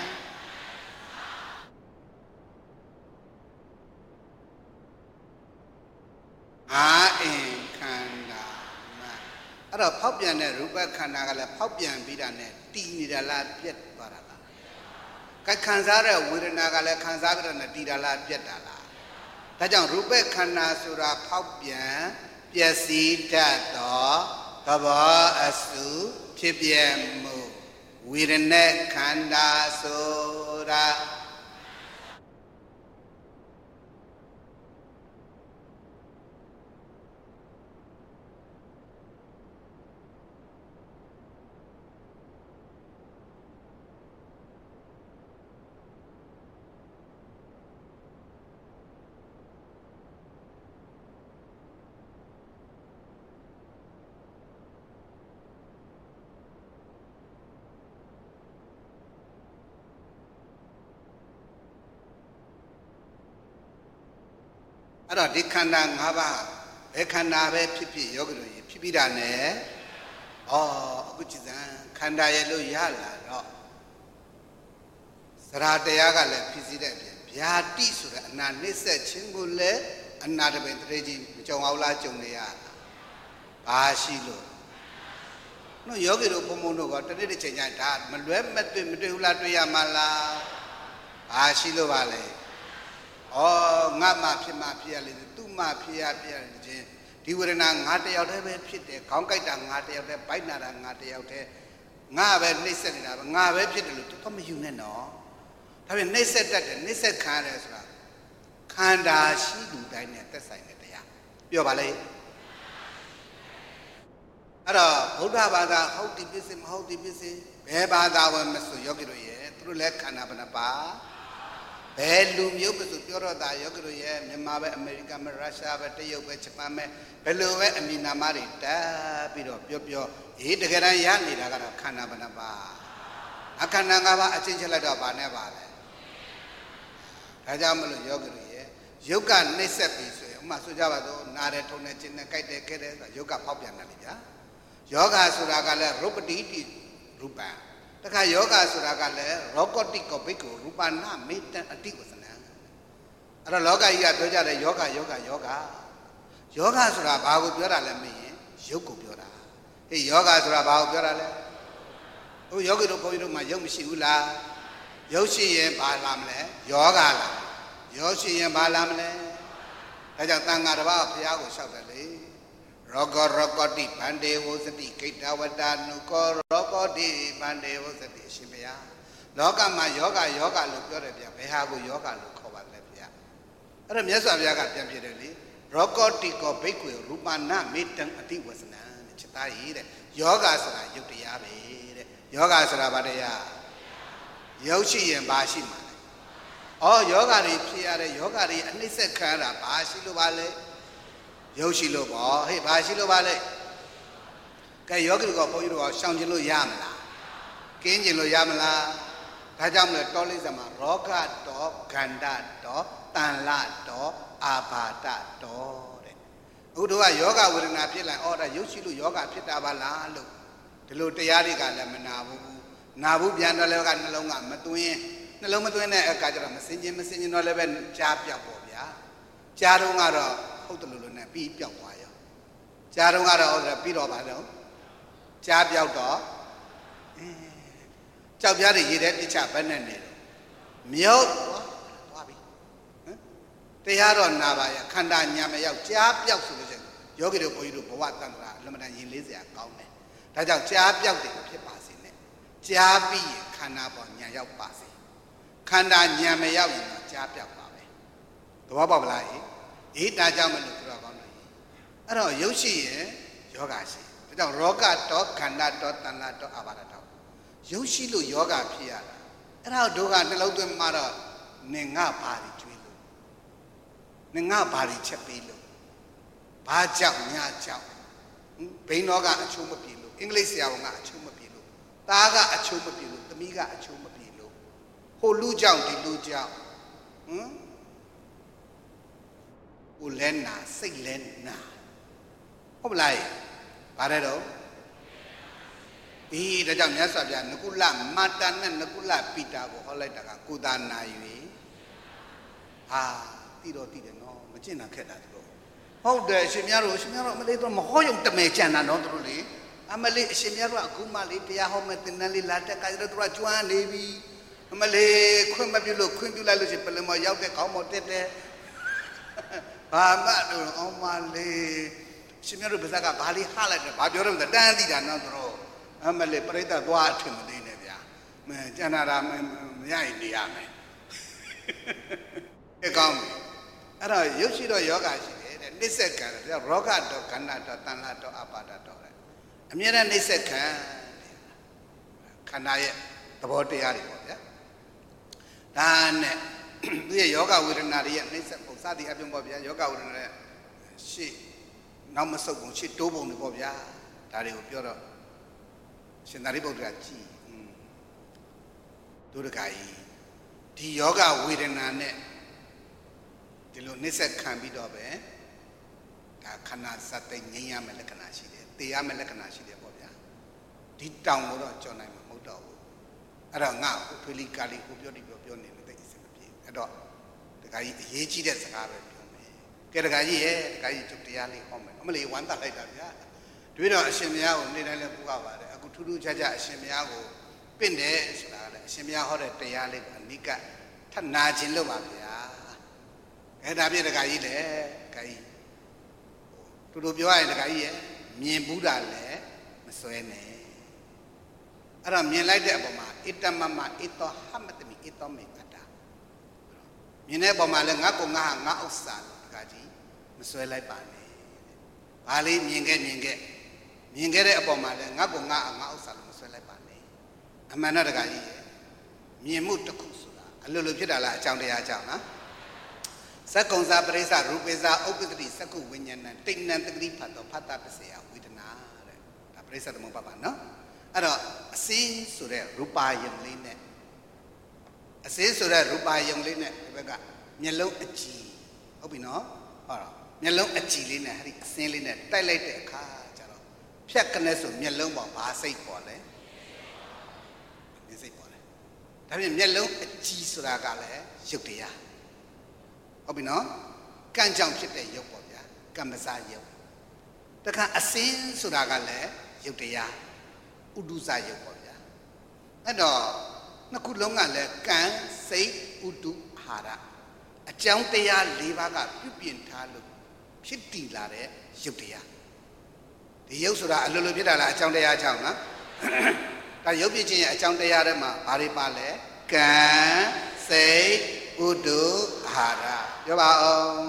အာအင်ခန္ဓာမှာအဲ့တော့ဖောက်ပြန်တဲ့ရူပခန္ဓာကလည်းဖောက်ပြန်ပြီးတာနဲ့တည်နေတာလားပြတ်သွားတာလားကခံစားတဲ့ဝေဒနာကလည်းခံစားပြီးတော့နဲ့တည်တာလားပြတ်တာလားဒါကြောင့်ရူပခန္ဓာဆိုတာဖောက်ပြန်ပျက်စီးတတ်သောသဘောအစုဖြစ်ပြမှုဝေဒနာခန္ဓာဆိုတာအဲ့တော့ဒီခန္ဓာ၅ပါးဘယ်ခန္ဓာပဲဖြစ်ဖြစ်ယောဂီတို့ရေဖြစ်ပြီးတာနဲ့ဩအခုကြည်စံခန္ဓာရဲ့လို့ရလာတော့သရတရားကလည်းဖြစ်စီတဲ့အပြင်ဗျာတိဆိုတဲ့အနာနှိမ့်ဆက်ခြင်းကိုလည်းအနာတပင်တရေကြီးမကြုံအောင်လားကြုံနေရဘာရှိလို့နော်ယောဂီတို့ဘုံဘုံတို့ကတနေ့တစ်ချိန်ကျရင်ဒါမလွဲမတွေ့မတွေ့ဘူးလားတွေ့ရမှာလားဘာရှိလို့ပါလဲဩငါမှဖြစ်မှဖြစ်ရလေသူ့မှဖြစ်ရဖြစ်ရခြင်းဒီဝေဒနာငါတယောက်တည်းပဲဖြစ်တယ်ခေါင်းကိုက်တာငါတယောက်တည်းဗိုက်နာတာငါတယောက်တည်းငါပဲနှိမ့်ဆက်နေတာပဲငါပဲဖြစ်တယ်လို့တော့မယူနဲ့နော်ဒါပြန်နှိမ့်ဆက်တတ်တယ်နှိမ့်ဆက်ခံရတယ်ဆိုတာခန္ဓာရှိသူတိုင်းနဲ့သက်ဆိုင်တဲ့တရားပြောပါလေအဲ့တော့ဗုဒ္ဓဘာသာဟုတ်ဒီပစ္စည်းမဟုတ်ဒီပစ္စည်းဘယ်ဘာသာဝင်မဆိုယောဂီတို့ရဲ့သူတို့လည်းခန္ဓာဘယ်နှပါဘယ်လူမျိုးပဲဆိုပြောတော့တာယောဂီတို့ရဲ့မြန်မာပဲအမေရိကန်ပဲရုရှားပဲတရုတ်ပဲဂျပန်ပဲဘယ်လိုပဲအမည်နာမတွေတက်ပြီးတော့ပြောပြောအေးတကယ်တမ်းရနေတာကတော့ခန္ဓာဘယ်နှပါအခန္ဓာ၅ပါးအချင်းချင်းလိုက်တော့ဗာနဲ့ပါလေဒါကြောင့်မလို့ယောဂီတို့ရဲ့ယုတ်ကနှိမ့်ဆက်ပြီးဆိုရင်ဥမာဆိုကြပါစို့နားတယ်ထုံတယ်ကျင်တယ်ကြိုက်တယ်ခဲတယ်ဆိုတာယုတ်ကပေါက်ပြန်တယ်လေဗျာယောဂဆိုတာကလည်းရုပ်ပတိတိရူပံတခါယောဂဆိုတာကလည်းရောဂတိကောဘိက္ခုရူပနာမေတ္တအတိဝစနံအဲ့တော့လောကကြီးကပြောကြတယ်ယောဂယောဂယောဂယောဂဆိုတာဘာကိုပြောတာလဲမင်းရင်ယုတ်ကိုပြောတာဟေးယောဂဆိုတာဘာကိုပြောတာလဲဟိုယောဂီတို့ဘုန်းကြီးတို့မှယုတ်မရှိဘူးလားယုတ်ရှိရင်ဘာလာမလဲယောဂလာယောရှိရင်ဘာလာမလဲဒါကြောင့်တန်ဃာတစ်ပါးဘုရားကိုလျှောက်တယ်လေရောဂရောဂတိဗန္ဒေဝစတိဂိတဝတ္တနုကောရောဂတိဗန္ဒေဝစတိရှင်ဘုရားလောကမှာယောဂယောဂလို့ပြောတယ်ဗျဘယ်ဟာကိုယောဂလို့ခေါ်ပါလဲဗျအဲ့တော့မြတ်စွာဘုရားကပြန်ပြတယ်လေရောဂတိကောဘိက္ခွေရူပနာမေတ္တံအတိဝစနံတဲ့จิตသားကြီးတဲ့ယောဂဆိုတာယုတ်တရားပဲတဲ့ယောဂဆိုတာဘာတရားယုတ်ရှိရင်ဘာရှိမှာလဲဩယောဂတွေဖြစ်ရတဲ့ယောဂတွေအနှိမ့်ဆက်ခံရတာဘာရှိလို့ပါလဲယုတ်ရှိလို့ပေါ့ဟေးဘာရှိလို့ပါလဲကဲယောဂီကဘုန်းကြီးတို့ကရှောင်ကျင်လို့ရမလားကင်းကျင်လို့ရမလားဒါကြောင့်မလို့တောလိဇ္ဇမှာရောဂတောဂန္ဓတောတန်လတောအာဘာတတောတဲ့အခုတို့ကယောဂဝေဒနာဖြစ်လိုက်ဩဒါယုတ်ရှိလို့ယောဂဖြစ်တာပါလားလို့ဒီလိုတရားတွေကလည်းမနာဘူးနာဘူးပြန်တော့လည်းကနှလုံးကမသွင်းနှလုံးမသွင်းတဲ့အခါကျတော့မစင်ချင်းမစင်ချင်းတော့လည်းပဲကြားပြောက်ပေါ့ဗျာကြားတော့ကတော့ဟုတ်တယ်လို့လည်းနဲ့ပြီးပြောက်သွားရောကြားတော့ကတော့ဟုတ်တယ်ပြီးတော့ပါတော့ကြားပြောက်တော့ကြောက်ပြားတွေရေထဲပြစ်ချဘက်နဲ့နေတော့မြုပ်သွားပြီဟမ်တရားတော့နာပါရဲ့ခန္ဓာညာမရောက်ကြားပြောက်ဆိုလို့ချင်းယောဂီတို့ဘုန်းကြီးတို့ဘဝတန်ត្រာအလမတန်ရင်လေးစရာကောင်းတယ်ဒါကြောင့်ကြားပြောက်တယ်ဖြစ်ပါစေနဲ့ကြားပြီးရင်ခန္ဓာပေါ်ညာရောက်ပါစေခန္ဓာညာမရောက်ရင်တော့ကြားပြောက်ပါပဲသဘောပေါက်လားအေးဒါကြောင့်မလို့ပြောကောင်းတယ်အဲ့တော့ရုပ်ရှိရင်ယောဂရှိဒါကြောင့်ရောဂတောခန္ဓာတောတဏ္ဍတောအာဘာဒတောရုပ်ရှိလို့ယောဂဖြစ်ရတာအဲ့ဒါတို့ကနှလုံးသွင်းမှာတော့နေငါဘာတွေကျွေးလို့နေငါဘာတွေချက်ပေးလို့ဘာကြောင့်ညာကြောင့်ဘိန်းတော်ကအချိုးမပြေလို့အင်္ဂလိပ်ဆရာဝန်ကအချိုးမပြေလို့သားကအချိုးမပြေလို့သမီးကအချိုးမပြေလို့ဟိုလူကြောင့်ဒီလူကြောင့်ဟမ်ကိုလဲနာစိတ်လဲနာဟုတ်မလားဗါတဲ့တော့ဒီဒါကြောင့်မြတ်စွာဘုရားနကုလမာတန်နဲ့နကုလပိတာကိုဟောလိုက်တာကကုသနာ၍ဟာတိတော့တိတယ်နော်မကျင့်တာခက်တာသူတို့ဟုတ်တယ်အရှင်များတို့အရှင်များတို့အမလေးတော့မဟောရုံတမဲကြံတာနော်သူတို့လေအမလေးအရှင်များတို့အခုမှလေးတရားဟောမဲ့သင်တန်းလေးလာတက်ကကြတော့သူကကျွမ်းနေပြီအမလေးခွင့်မပြုလို့ခွင့်ပြုလိုက်လို့ရှိရင်ပလင်မော်ရောက်တဲ့ခေါင်းမော်တက်တယ်ဘာမှတော့အောင်မလေးရှင်မြတ်တို့ပါဇက်ကဘာလေးဟလိုက်တယ်ဘာပြောတော့တန်းသိတာနော်သူတို့အမလေးပြိဿသွားအထင်မသေးနဲ့ဗျာမကျန်တာမရရင်နေရမယ်အကောင်းပြီအဲ့တော့ရုပ်ရှိတော့ယောဂရှိတယ်တဲ့နှိစ္စကံတဲ့ရောဂတော့ခန္ဓာတော့တဏှာတော့အပါဒတော့တဲ့အမြဲတမ်းနှိစ္စကံခန္ဓာရဲ့သဘောတရားတွေပေါ့ဗျာဒါနဲ့သူရဲ့ယောဂဝေဒနာတွေရဲ့နှိစ္စပုံစသည်အပြုံးပေါ့ဗျာယောဂဝေဒနာရဲ့ရှေ့နောက်မဆုတ်ပုံရှေ့တိုးပုံတွေပေါ့ဗျာဒါတွေကိုပြောတော့ရှင်သာရိပုတ္တရာကြည်ဒုရကကြီးဒီယောဂဝေဒနာနဲ့ဒီလိုနှိမ့်ဆက်ခံပြီးတော့ပဲဒါခန္ဓာစက်သိငြိမ်းရမယ်လက္ခဏာရှိတယ်တေရမယ်လက္ခဏာရှိတယ်ပေါ့ဗျာဒီတောင်ကိုတော့ကြော်နိုင်မှာမဟုတ်တော့ဘူးအဲ့တော့ငါ့ကိုထွေးလီကာလီကိုပြောတိပြောပြောနေလို့သိအစင်မပြေအဲ့တော့တခါကြီးအရေးကြီးတဲ့စကားပဲပြောမယ်ကဲတခါကြီးရဲ့တခါကြီးကျုပ်တရားလေးဟောမယ်အမလေးဝမ်းသာလိုက်တာဗျာတွေ့တော့အရှင်မယားကိုနေ့တိုင်းလည်းပူရပါတယ်အခုထူးထူးခြားခြားအရှင်မယားကိုပင့်တယ်ဆိုတာလည်းအရှင်မယားဟောတဲ့တရားလေးကိုအနိကထပ်နာခြင်းလို့ပါဗျာအဲ့ဒါပြည့်တခါကြီးလေတခါကြီးတူတူပြောရရင်တခါကြီးရဲ့မြင်ဘူးတာလည်းမစွဲနဲ့အဲ့တော့မြင်လိုက်တဲ့အပေါ်မှာဣတ္တမမဣတောဟမတမိဣတောမေတ္တာမြင်တဲ့အပေါ်မှာလည်းငါကိုငါဟာငါဥစ္စာလို့တခါကြီးမစွဲလိုက်ပါနဲ့ဘာလေးမြင်ခဲ့မြင်ခဲ့မြင်ခဲ့တဲ့အပေါ်မှာလည်းငါကိုငါငါဥစ္စာလို့မဆွဲလိုက်ပါနဲ့အမှန်တော့တကကြီးရဲ့မြင်မှုတစ်ခုဆိုတာအလိုလိုဖြစ်တာလားအကြောင်းတရားကြောင့်လားသက္ကုံစာပရိစ္ဆရူပေစာဥပ္ပတ္တိသက္ကုဝိညာဏတိဏ္ဏတတိဖတ်တော့ဖတ်တာပစ္စယဝေဒနာတဲ့ဒါပရိစ္ဆသမုပ္ပါပါနော်အဲ့တော့အစင်းဆိုတဲ့ရူပါယုံလေးနဲ့အစင်းဆိုတဲ့ရူပါယုံလေးနဲ့ဒီဘက်ကမျက်လုံးအကြည့်ဟုတ်ပြီနော်ဟောတော့မျက်လုံးအကြည့်လေးနဲ့ဟဲ့ဒီအစင်းလေးနဲ့တိုက်လိုက်တဲ့အခါကျတော့ဖြတ်ကနေဆိုမျက်လုံးပေါ်ဘာစိတ်ပေါ်လဲမျက်စိတ်ပေါ်လဲဒါပြင်မျက်လုံးအကြည့်ဆိုတာကလည်းရုပ်တရားဟုတ်ပြီနော်ကံကြောင့်ဖြစ်တဲ့ရုပ်ပေါ့ဗျာကမ္မစရုပ်တခါအစင်းဆိုတာကလည်းရုပ်တရားဥဒုစရုပ်ပေါ့ဗျာအဲ့တော့နှစ်ခုလုံးကလည်းကံစိတ်ဥဒုဟာရအကြောင်းတရား၄ပါးကပြုပြင်ထားလို့ဖြစ်တည်လာတဲ့ရုပ်တရားဒီရုပ်ဆိုတာအလိုလိုဖြစ်တာလားအကြောင်းတရားကြောင့်လားဒါရုပ်ဖြစ်ခြင်းရဲ့အကြောင်းတရားတွေမှာဘာတွေပါလဲကံစိတ်ဥဒုဟာရပြောပါအောင်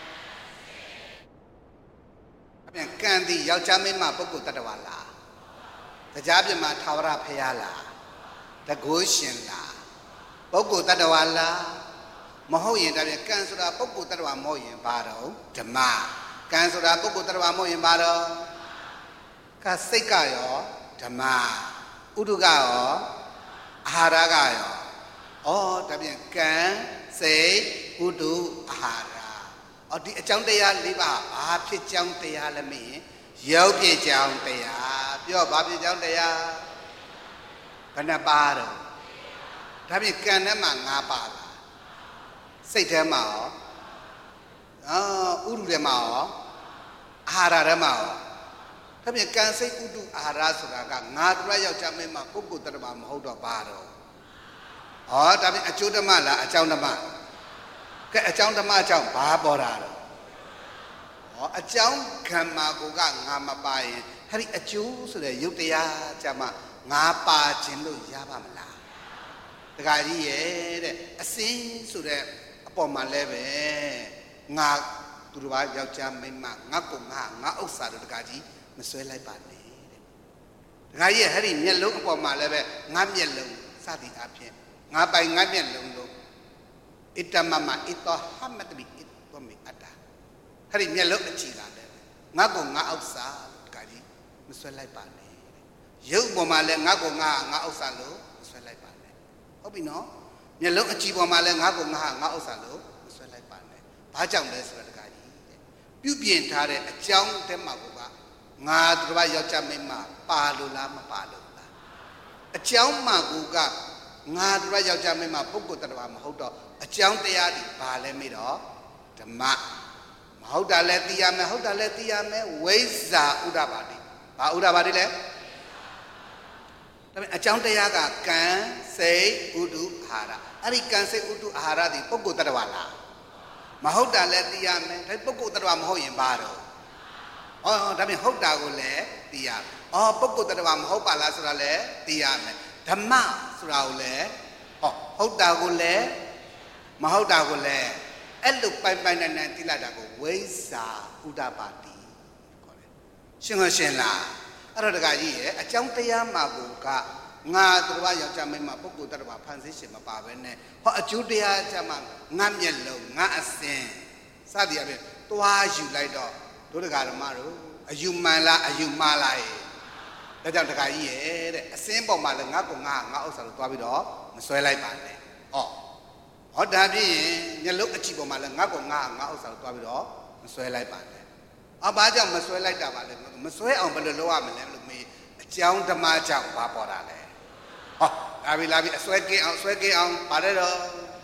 အပြင်ကံဒီယောက်ျားမိန်းမပုဂ္ဂိုလ်တ attva လားတရားပြမှာထာဝရဖရာလားတကုရှင်လားပုဂ္ဂိုလ်တ attva လားမဟုတ်ရင်ဒါပြန်ကံဆိုတာပုဂ္ဂိုလ်တ attva မဟုတ်ရင်ဘာတော့ဓမ္မကံဆိုတာပုဂ္ဂိုလ်တ attva မဟုတ်ရင်ဘာတော့ကစိတ်ကရောဓမ္မဥဒုကရောအာဟာရကရောဩဒါပြန်ကံစိတ်ဥဒုအာဟာရဩဒီအကြောင်းတရား၄ပါးဘာဖြစ်ကြောင်းတရားလဲမင်းရုပ်ဖြစ်ကြောင်းတရားပြောဘာဖြစ်ကြောင်းတရားဘယ်နှပါတော့ဒါပြန်ကံထဲမှာ၅ပါးလားစိတ်ထဲမှာရောအော်ဥဒုထဲမှာရောအာဟာရထဲမှာရောဒါပြန်ကံစိတ်ဥဒုအာဟာရဆိုတာကငါတို့ယောက်ျားမင်းမပုဂ္ဂိုလ်တ attva မဟုတ်တော့ဘာတော့ဩဒါပြန်အကျိုးဓမ္မလားအကြောင်းဓမ္မကဲအကြောင်းဓမ္မအကြောင်းဘာပေါ်တာတော့ဩအကြောင်းခံမှာကိုကငါမပါရင်ဟဲ့ဒီအကျိုးဆိုတဲ့ရုပ်တရားကြမှာငါပါခြင်းလို့ရပါမလားတခါကြီးရဲ့တဲ့အစင်းဆိုတဲ့အပေါ်မှာလဲပဲငါသူတို့ဘာယောက်ျားမိန်းမငါကိုငါငါဥစ္စာတို့တခါကြီးမစွဲလိုက်ပါနဲ့တဲ့တခါကြီးရဲ့ဟဲ့ဒီမျက်လုံးအပေါ်မှာလဲပဲငါမျက်လုံးစသည်အဖြစ်ငါပိုင်ငါမျက်လုံးလို့ဣတ္တမမဣတောဟမတမိဣတောမေအတ္တာဟဲ့ဒီမျက်လုံးအကြည့်လာတယ်ငါကိုငါဥစ္စာတခါကြီးမစွဲလိုက်ပါနဲ့ရုပ်ပေါ်မှာလဲငါကိုငါငါဥစ္စာလို့မစွဲလိုက်ပါနဲ့ဟုတ်ပြီနော်မျက်လုံးအကြည့်ပေါ်မှာလဲငါကိုငါငါဥစ္စာလို့မစွဲလိုက်ပါနဲ့ဘာကြောင့်လဲဆိုတော့တခါကြီးတဲ့ပြုပြင်ထားတဲ့အကြောင်းတည်းမှာကငါတို့ဘာယောက်ျားမိန်းမပါလို့လားမပါလို့လားအကြောင်းမှကိုကငါတို့ယောက်ျားမိန်းမပုဂ္ဂိုလ်တ attva မဟုတ်တော့အကြောင်းတရားဒီဘာလဲမေးတော့ဓမ္မမဟုတ်တာလဲသိရမယ်ဟုတ်တာလဲသိရမယ်ဝိဇ္ဇာဥဒ္ဒပါတိဘာဥဒ္ဒပါတိလဲဒါပေမဲ့အကြောင်းတရားကကံစိတ်ဥဒုအာဟာရအဲ့ဒီကံစိတ်ဥဒုအာဟာရဒီပုဂ္ဂိုလ်တ attva လားမဟုတ်တာလဲသိရမယ်ဒါပုဂ္ဂိုလ်တ attva မဟုတ်ရင်ဘာတော့ဩဒါပေမဲ့ဟုတ်တာကိုလည်းသိရမယ်ဩပုဂ္ဂိုလ်တ attva မဟုတ်ပါလားဆိုတာလည်းသိရမယ်ဓမ္မဆိုတာကိုလည်းဟောဟုတ်တာကိုလည်းမဟုတ်တာကိုလည်းအဲ့လိုပိုင်ပိုင်နိုင်နိုင်သိလာတာကိုဝိဇ္ဇာဥဒ္ဒပါတိခေါ်တယ်ရှင်းမရှင်းလားအဲ့တော့တခါကြီးရဲ့အကြောင်းတရားမှာကိုကငါတို့ဘာယောက်ျားမိန်းမပုဂ္ဂိုလ်တ attva ဖန်ဆင်းရှင်မပါဘဲနဲ့ဟောအကျိုးတရားကြမှာငါမျက်လုံးငါအစင်စသည်အပြင်တွားယူလိုက်တော့တို့တကာဓမ္မတို့အယူမှန်လားအယူမှားလားဒါကြောင့်တခါကြီးရဲ့တဲ့အစင်းပေါ်မှာလည်းငါ့ကိုငါငါဥစ္စာလို့သွားပြီးတော့မစွဲလိုက်ပါနဲ့ဟောဟောဒါဖြစ်ရင်မျက်လုံးအကြည့်ပေါ်မှာလည်းငါ့ကိုငါငါဥစ္စာကိုတွားပြီးတော့မဆွဲလိုက်ပါနဲ့အဘာကြောင့်မဆွဲလိုက်တာပါလဲမဆွဲအောင်ဘယ်လိုလုပ်ရမလဲလို့မေးအကြောင်းဓမ္မကြောင့်ဘာပေါ်တာလဲဟောလာပြီလာပြီအဆွဲကင်းအောင်ဆွဲကင်းအောင်ပါတယ်တော့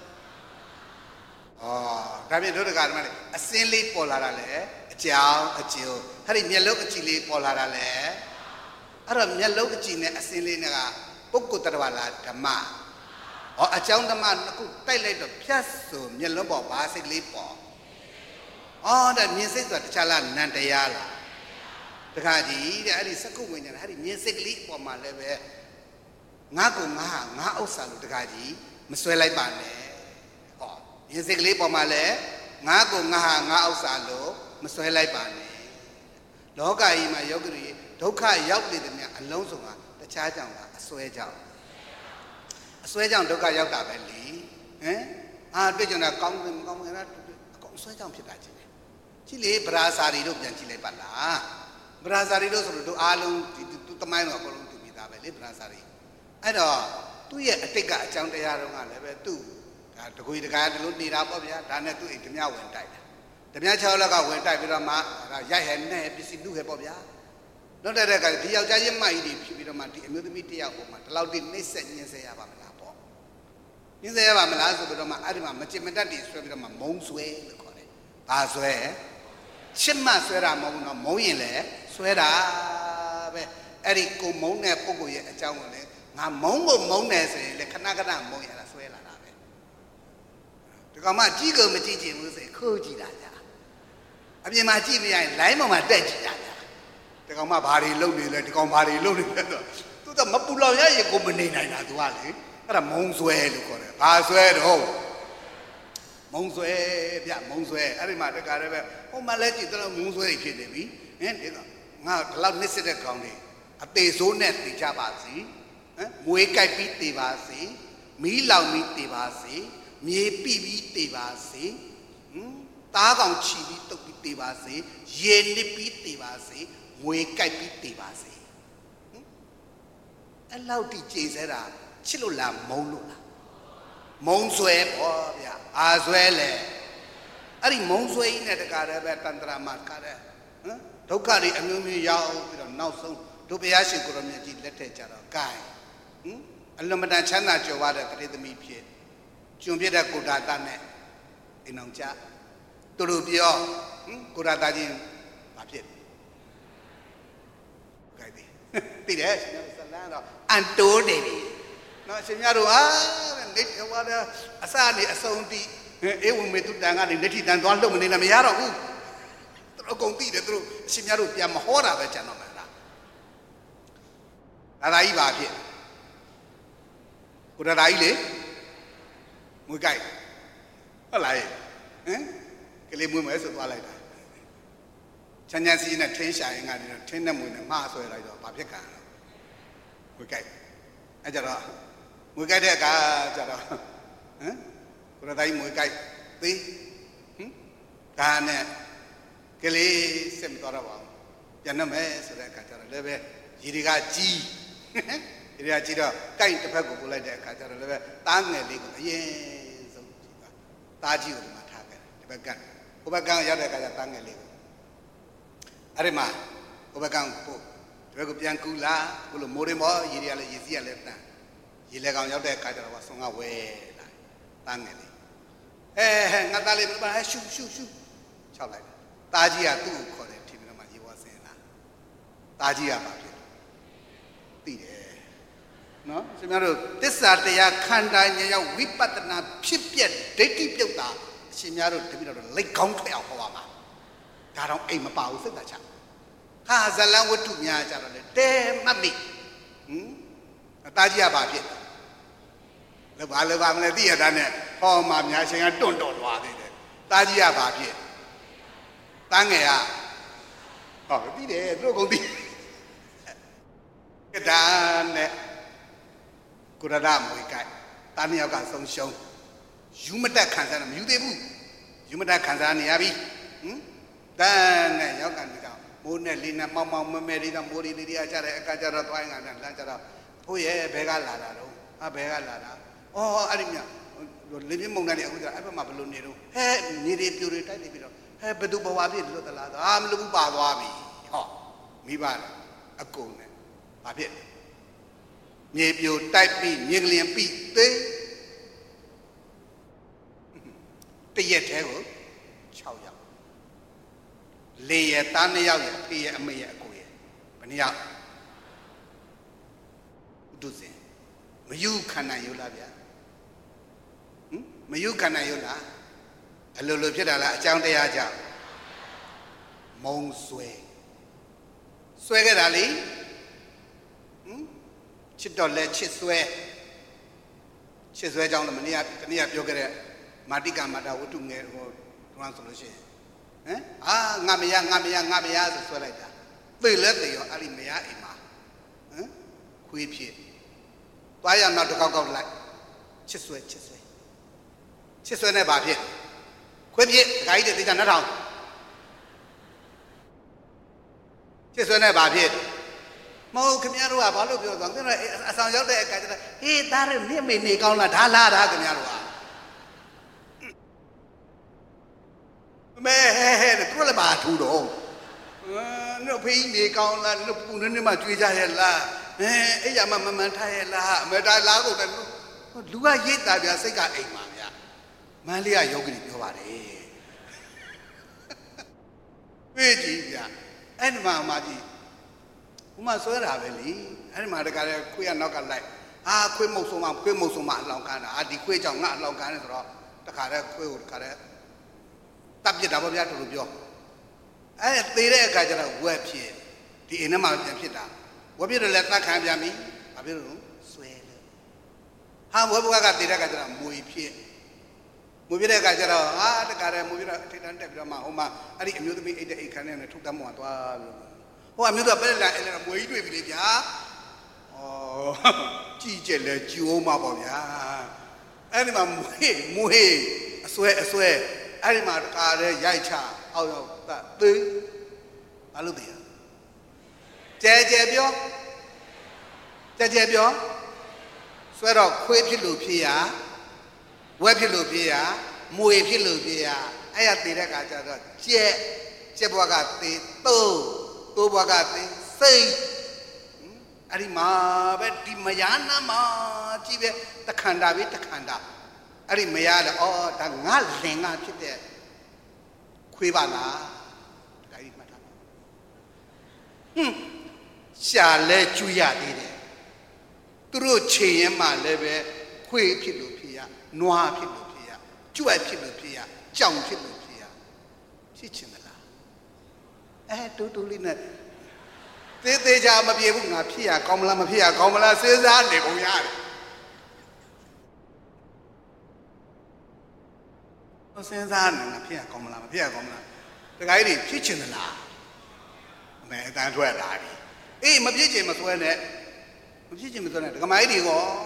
ဩဒါပြင်တို့တကားဓမ္မလေးအစင်းလေးပေါ်လာတာလေအကြောင်းအကျိုးအဲ့ဒီမျက်လုံးအကြည့်လေးပေါ်လာတာလေအဲ့တော့မျက်လုံးအကြည့်နဲ့အစင်းလေးကပုဂ္ဂိုလ်တ attva လားဓမ္မဟောအကြောင်းဓမ္မနှစ်ခုတိုက်လိုက်တော့ဖြတ်ဆိုမျက်လုံးပေါ်ဘာစိတ်လေးပေါ်အော်ဒါမြင်စိတ်ဆိုတာတခြားလားနန္တရားလားတခါကြီးတဲ့အဲ့ဒီစကုဝိညာဉ်အဲ့ဒီမြင်စိတ်ကလေးပေါ်မှာလည်းပဲငါ့ကိုငါငါဥစ္စာလို့တခါကြီးမစွဲလိုက်ပါနဲ့ဟောမြင်စိတ်ကလေးပေါ်မှာလည်းငါ့ကိုငါငါဥစ္စာလို့မစွဲလိုက်ပါနဲ့လောကကြီးမှာယောဂီဒုက္ခရောက်နေတယ်များအလုံးစုံကတခြားကြောင့်လားအစွဲကြောင့်အစွဲကြောင့်ဒုက္ခရောက်တာပဲလေဟမ်အာတွေ့ကြတာကောင်းတယ်မကောင်းဘူးလားအကုန်စွဲကြောင့်ဖြစ်တာကြီးတယ်ကြည့်လေဗရာဇာရီတို့ပြန်ကြည့်လိုက်ပါလားဗရာဇာရီတို့ဆိုတော့အားလုံးဒီသူတမိုင်းတော့အကုန်လုံးသူမိသားပဲလေဗရာဇာရီအဲ့တော့သူ့ရဲ့အတိတ်ကအကြောင်းတရားတော့ကလည်းပဲသူ့ဒါတကွေတကားတလို့နေတာပေါ့ဗျာဒါနဲ့သူ့အိမ်ဓမြဝင်တိုက်တယ်ဓမြ၆လက်ကဝင်တိုက်ပြီးတော့မှရိုက်ဟဲနဲ့ပစ္စည်းလူဟဲပေါ့ဗျာတော့တဲ့ကဒီယောက်ျားချင်းမကြီးတွေဖြစ်ပြီးတော့မှဒီအမျိုးသမီးတယောက်ပေါ်မှာဒီလောက်တိနှိမ့်ဆက်ညှင်းဆဲရပါမလားပေါ့ညှင်းဆဲရပါမလားဆိုပြီးတော့မှအဲ့ဒီမှာမจิตမတတ်တွေဆွဲပြီးတော့မှမုံဆွဲလို့ခေါ်တယ်ဘာဆွဲချစ်မှဆွဲတာမဟုတ်ဘူးနော်မုံရင်လည်းဆွဲတာပဲအဲ့ဒီကိုမုံတဲ့ပုဂ္ဂိုလ်ရဲ့အကြောင်းကိုလည်းငါမုံကိုမုံတယ်ဆိုရင်လေခဏခဏမုံရတာဆွဲလာတာပဲဒီကောင်မကြည့်ကုန်မကြည့်ချင်ဘူးဆိုရင်ခိုးကြည့်တာကြာအပြင်မှာကြည့်မရရင်လိုင်းပေါ်မှာတက်ကြည့်တာကြာဒီကောင်မဘာတွေလုပ်နေလဲဒီကောင်ဘာတွေလုပ်နေလဲဆိုသူကမပူလောင်ရရင်ကိုမနေနိုင်တာသူကလေအဲ့ဒါမုံဆွဲလို့ခေါ်တယ်ဘာဆွဲတော့မုံဆွဲဗျမုံဆွဲအဲ့ဒီမှာတခါတည်းပဲဟိုမှာလဲကြည့်တော့မုံဆွဲဖြစ်နေပြီဟင်ဒီကငါဒီလောက်နစ်စစ်တဲ့ကောင်တွေအသေးစိုးနဲ့တည်ကြပါစီဟမ်မွေးကြိုက်ပြီးတည်ပါစေမီးလောင်ပြီးတည်ပါစေမြေပိပြီးတည်ပါစေဟမ်သားကောင်ချီပြီးတုတ်ပြီးတည်ပါစေရေနစ်ပြီးတည်ပါစေမွေးကြိုက်ပြီးတည်ပါစေဟမ်အဲ့လောက်တိကြည်စဲတာချစ်လို့လားမုံလို့လားမုံဆွဲပေါ့ဗျာအာဆွဲလေအဲ့ဒီမုံဆွဲကြီးနဲ့တကားတည်းပဲတန်ត្រာမှာကားတယ်ဟမ်ဒုက္ခတွေအမျိုးမျိုးရောက်ပြီးတော့နောက်ဆုံးတို့ဘုရားရှင်ကိုရမြတ်ကြီးလက်ထက်ကြတော့ဂိုင်းဟမ်အလွန်မတန်ချမ်းသာကြွယ်ဝတဲ့ပရိသမီဖြစ်ကျွံပြတဲ့ကိုဒါတာနဲ့အိမ်အောင်ကြသူတို့ပြောဟမ်ကိုဒါတာချင်းဘာဖြစ်ဂိုင်းတယ်သိတယ်ရှင်များဇလန်းတော့အန်တိုးတယ်နော်ရှင်များတို့ဟာနေဟောတဲ့အစနေအဆုံးတိအေဝံမေတုတန်ကနေလက်ထိတန်သွားလုံမနေနဲ့မရတော့ဘူးသူတို့အကုန်သိတယ်သူတို့ရှင်များတို့ပြန်မဟောတာပဲကျန်တော့မှာလားဒါသာကြီးပါဖြစ်ကိုဒါသာကြီးလေငွေကြိုက်ဟုတ်လားဟင်ကလေးမွေးမယ်ဆိုသွားလိုက်တာချမ်းချမ်းစီးနဲ့ထင်းရှာရင်ကနေထင်းနဲ့မွေးနဲ့မှားဆွဲလိုက်တော့ဘာဖြစ်ကန်လဲငွေကြိုက်အဲကြတော့ငွေကြိုက်တဲ့အခါကြတော့ဟမ်ကိုဒါသာကြီးငွေကြိုက်သေးဟင်ဒါနဲ့ကလေးစက်မတော်တော့ပါဘူးပြန်နှမယ်ဆိုတဲ့အခါကျတော့လည်းပဲရေတွေကကြီးရေတွေကကြီးတော့ကိုက်တစ်ဖက်ကိုပို့လိုက်တဲ့အခါကျတော့လည်းပဲတားငယ်လေးကိုအရင်ဆုံးကြည့်ပါတားကြီးကိုဒီမှာထားခဲ့ဒီဘက်ကဟိုဘက်ကရောက်တဲ့အခါကျတားငယ်လေးကိုအဲ့ဒီမှာဟိုဘက်ကပို့ဒီဘက်ကိုပြန်ကူလာခုလိုမိုးရင်းမောရေတွေကလည်းရေစီးရလည်းတန်းရေလေကောင်ရောက်တဲ့အခါကျတော့ဆွန်ကဝဲလာတားငယ်လေးအဲငါသားလေးဘာရှူရှူရှူချောက်လိုက်တားကြီးကသူ့ကိုခေါ်တယ်ထင်ပြီးတော့မှရေဝါစင်လာတားကြီးကဘာဖြစ်သိတယ်နော်ရှင်များတို့သစ္စာတရားခန္ဓာဉာဏ်ရောက်ဝိပဿနာဖြစ်ပြက်ဒိဋ္ဌိပြုတ်တာရှင်များတို့တပည့်တော်လက်ကောင်းထွက်အောင်ဟောပါမှာဒါတော့အိမ်မပါဘူးစိတ်သာချဟာဇလံဝတ္ထုများကြတော့လေတဲမှတ်မိဟင်တားကြီးကဘာဖြစ်လဲဘာလဲဘာမလဲသိရတာနဲ့ဟောမှာများရှင်ကတွန့်တော်သွားသေးတယ်တားကြီးကဘာဖြစ်တန်းငယ်ကဟောသိတယ်သူတို့ကုန်သိကဒါနဲ့ကိုရဒမွေကြိုက်တားနှစ်ယောက်ကဆုံးရှုံးယူမတက်ခံစားတယ်မယူသေးဘူးယူမတက်ခံစားနေရပြီဟင်တန်းနဲ့ရောက်ကန်ဒီကောင်မိုးနဲ့လေးနဲ့မောင်မောင်မမဲလေးတော့မိုးလေးလေးတွေကကြတဲ့အခါကျတော့သွားရင်ကလမ်းကျတော့ဟိုရဲ့ဘဲကလာတာတော့အဘဲကလာတာအော်အဲ့ဒီမြ living money, I have a balloon. Hey, needed pure type. Hey, but do Bawabi, I'm looking Bawabi. Oh, me bad. A cool man. A bit. Maybe you type me, nearly and beat. The yet table. Chow young. Lay a tiny out, pay a may a queer. But yeah. Do they? You can I you love ya? May you can I you la? A little bit of a jam de aja. Mong sway. Swagger Ali? Chitole, Chisway. Chisway down the Mania, near Yogare, Matica Mata, would do one solution. Eh? Ah, Namia, Namia, Namia, the Sweleta. They let the Alimea Ima. Eh? Quip. Why am not to go like Chisway, Chisway. Chisway never here. Quip it, guided it another. Chisway never here. Mo Camaro, Apollo, I saw your day. He died near me, Nicola, Dala, Camaro. May the Prolaba to do. No pain, Nicola, no Punima, Twijahella, eh, Yamama Tayella, Medalago, do I hit that? I say, I ate Malia Yogi, you are eh? And Mamma. Uma swear really, and my queer knock like ah, Quimosoma, Quimosoma, Longana, I decree on not Longana, the Cara, Quill, Cara. Tap the double yard to Rubio. I say there, Gajara, web here, the inner mountain pita. What be the letter can be a me? A bit swear. How will I got the Gajara, Mui Pier? Movie Gajara, ah, the Cara, movie, Titan, Homa, I didn't use me eight acre and took them one. Oh, I'm not a better than a way to believe ya. Oh, Gigi, let you, Maboya. Animal, Muhe, I swear, I swear, Animal, Yaicha, out of that thing. Alubia. Jajabio, Jajabio, swear of Quipilupia, Webilupia, Muepilupia, I have the Regata, Je, Jebwagati, Two. Bagati, say, Arima, Mayana, Ma, Jive, the Kanda with the Kanda. Arimayada, or the Nalzinga, Quibana, Hm, shall let you ya did it. Through Chima leve, Que Pilupia, Noa Pilupia, Jua Pilupia, John Pilupia, teaching the Eh, to do in it. They jam a Pia, Pia, Comla Pia, Comla says that they go yard. No sense on Pia, Comla, Pia, Comla. The guy is teaching the law. Man, that's where I be. Eh, my Pia must wear that. My Pia must wear that. Come, I did go.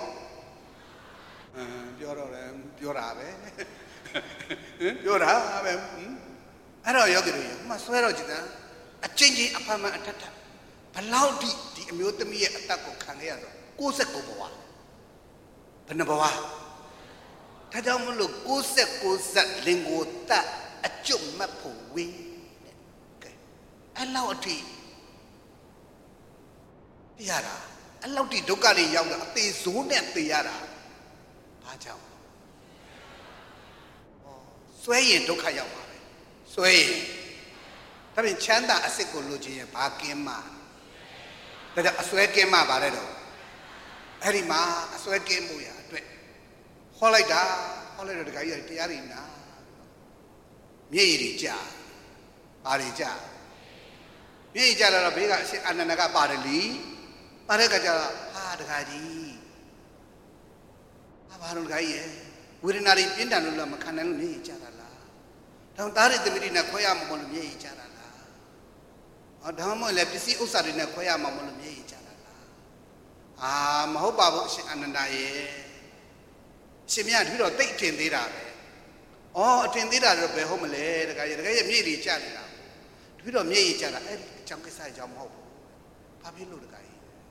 Pure Ave. Pure Ave. I don't know you. Must swear it. A changing apartment at Tata. Allow the mutiny attack of Canada. Gosekoboa. Panaboa. Tadamulo Gosekosa lingo that a chum mapo way. Allow tea. Tiara. Allow the Dogari Yanga. They soon at the Yara. Pajam. Sway in Dokayama. Sway. I mean, Chanda Asecology and Bakima. That a sweat came up, Barredo. Harima, a sweat came Muya. Holiday, holiday, the Yarina. Mirija, Barija. Mirija, a big Ananaga Barley, Baragaja, hard Gadi. Abaru Gaye, we did not eat in Danula Macanel Nijala. Don't that is the Medina Koyam on Yijala. Adamo left to see Usarina Koyama on Yijala. Ah, Mahoba Ananaye. Simia, you don't take ten data. Oh, ten data of the homele, the guy, the guy, me each other. We don't meet each other, chunky side jump hope. Papi Luda.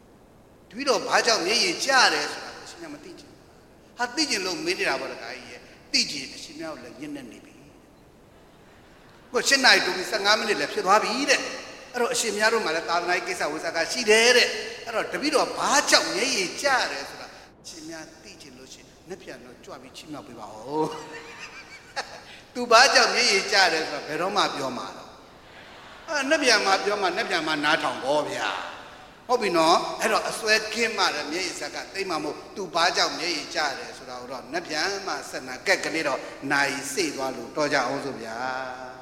We don't buy out me each other, Sinama teaching. How did you look made it about a guy? သိကြအရှင်များကိုလည်းညှင်းနေနေပြီကိုရှင်းနိုင်တူပြီးဆယ်ငါးမိနစ်လည်းဖြစ်သွားပြီတဲ့အဲ့တော့အရှင်များတို့မှလည်းသာသနာ့ကိစ္စဝိသကရှိတယ်တဲ့အဲ့တော့တပည့်တော်ဘာကြောင့်မျက်ရည်ကျတယ်ဆိုတာရှင်များသိချင်လို့ရှိရင်နှစ်ပြန်တော့ကြွပြီးချိမြောက်ပေးပါဦးသူဘာကြောင့်မျက်ရည်ကျတယ်ဆိုတာဘယ်တော့မှပြောမှာတော့အဲ့နှစ်ပြန်မှပြောမှနှစ်ပြန်မှနားထောင်ပေါ့ဗျာဟုတ်ပြီနော်အဲ့တော့အစွဲကင်းမှလည်းမျက်ရည်ဆက်ကတိတ်မှမို့သူဘာကြောင့်မျက်ရည်ကျတယ်ဆိုတာတော့နှစ်ပြန်မှဆက်နာကက်ကလေးတော့နိုင်စိတ်သွားလို့တော်ကြအောင်ဆိုဗျာ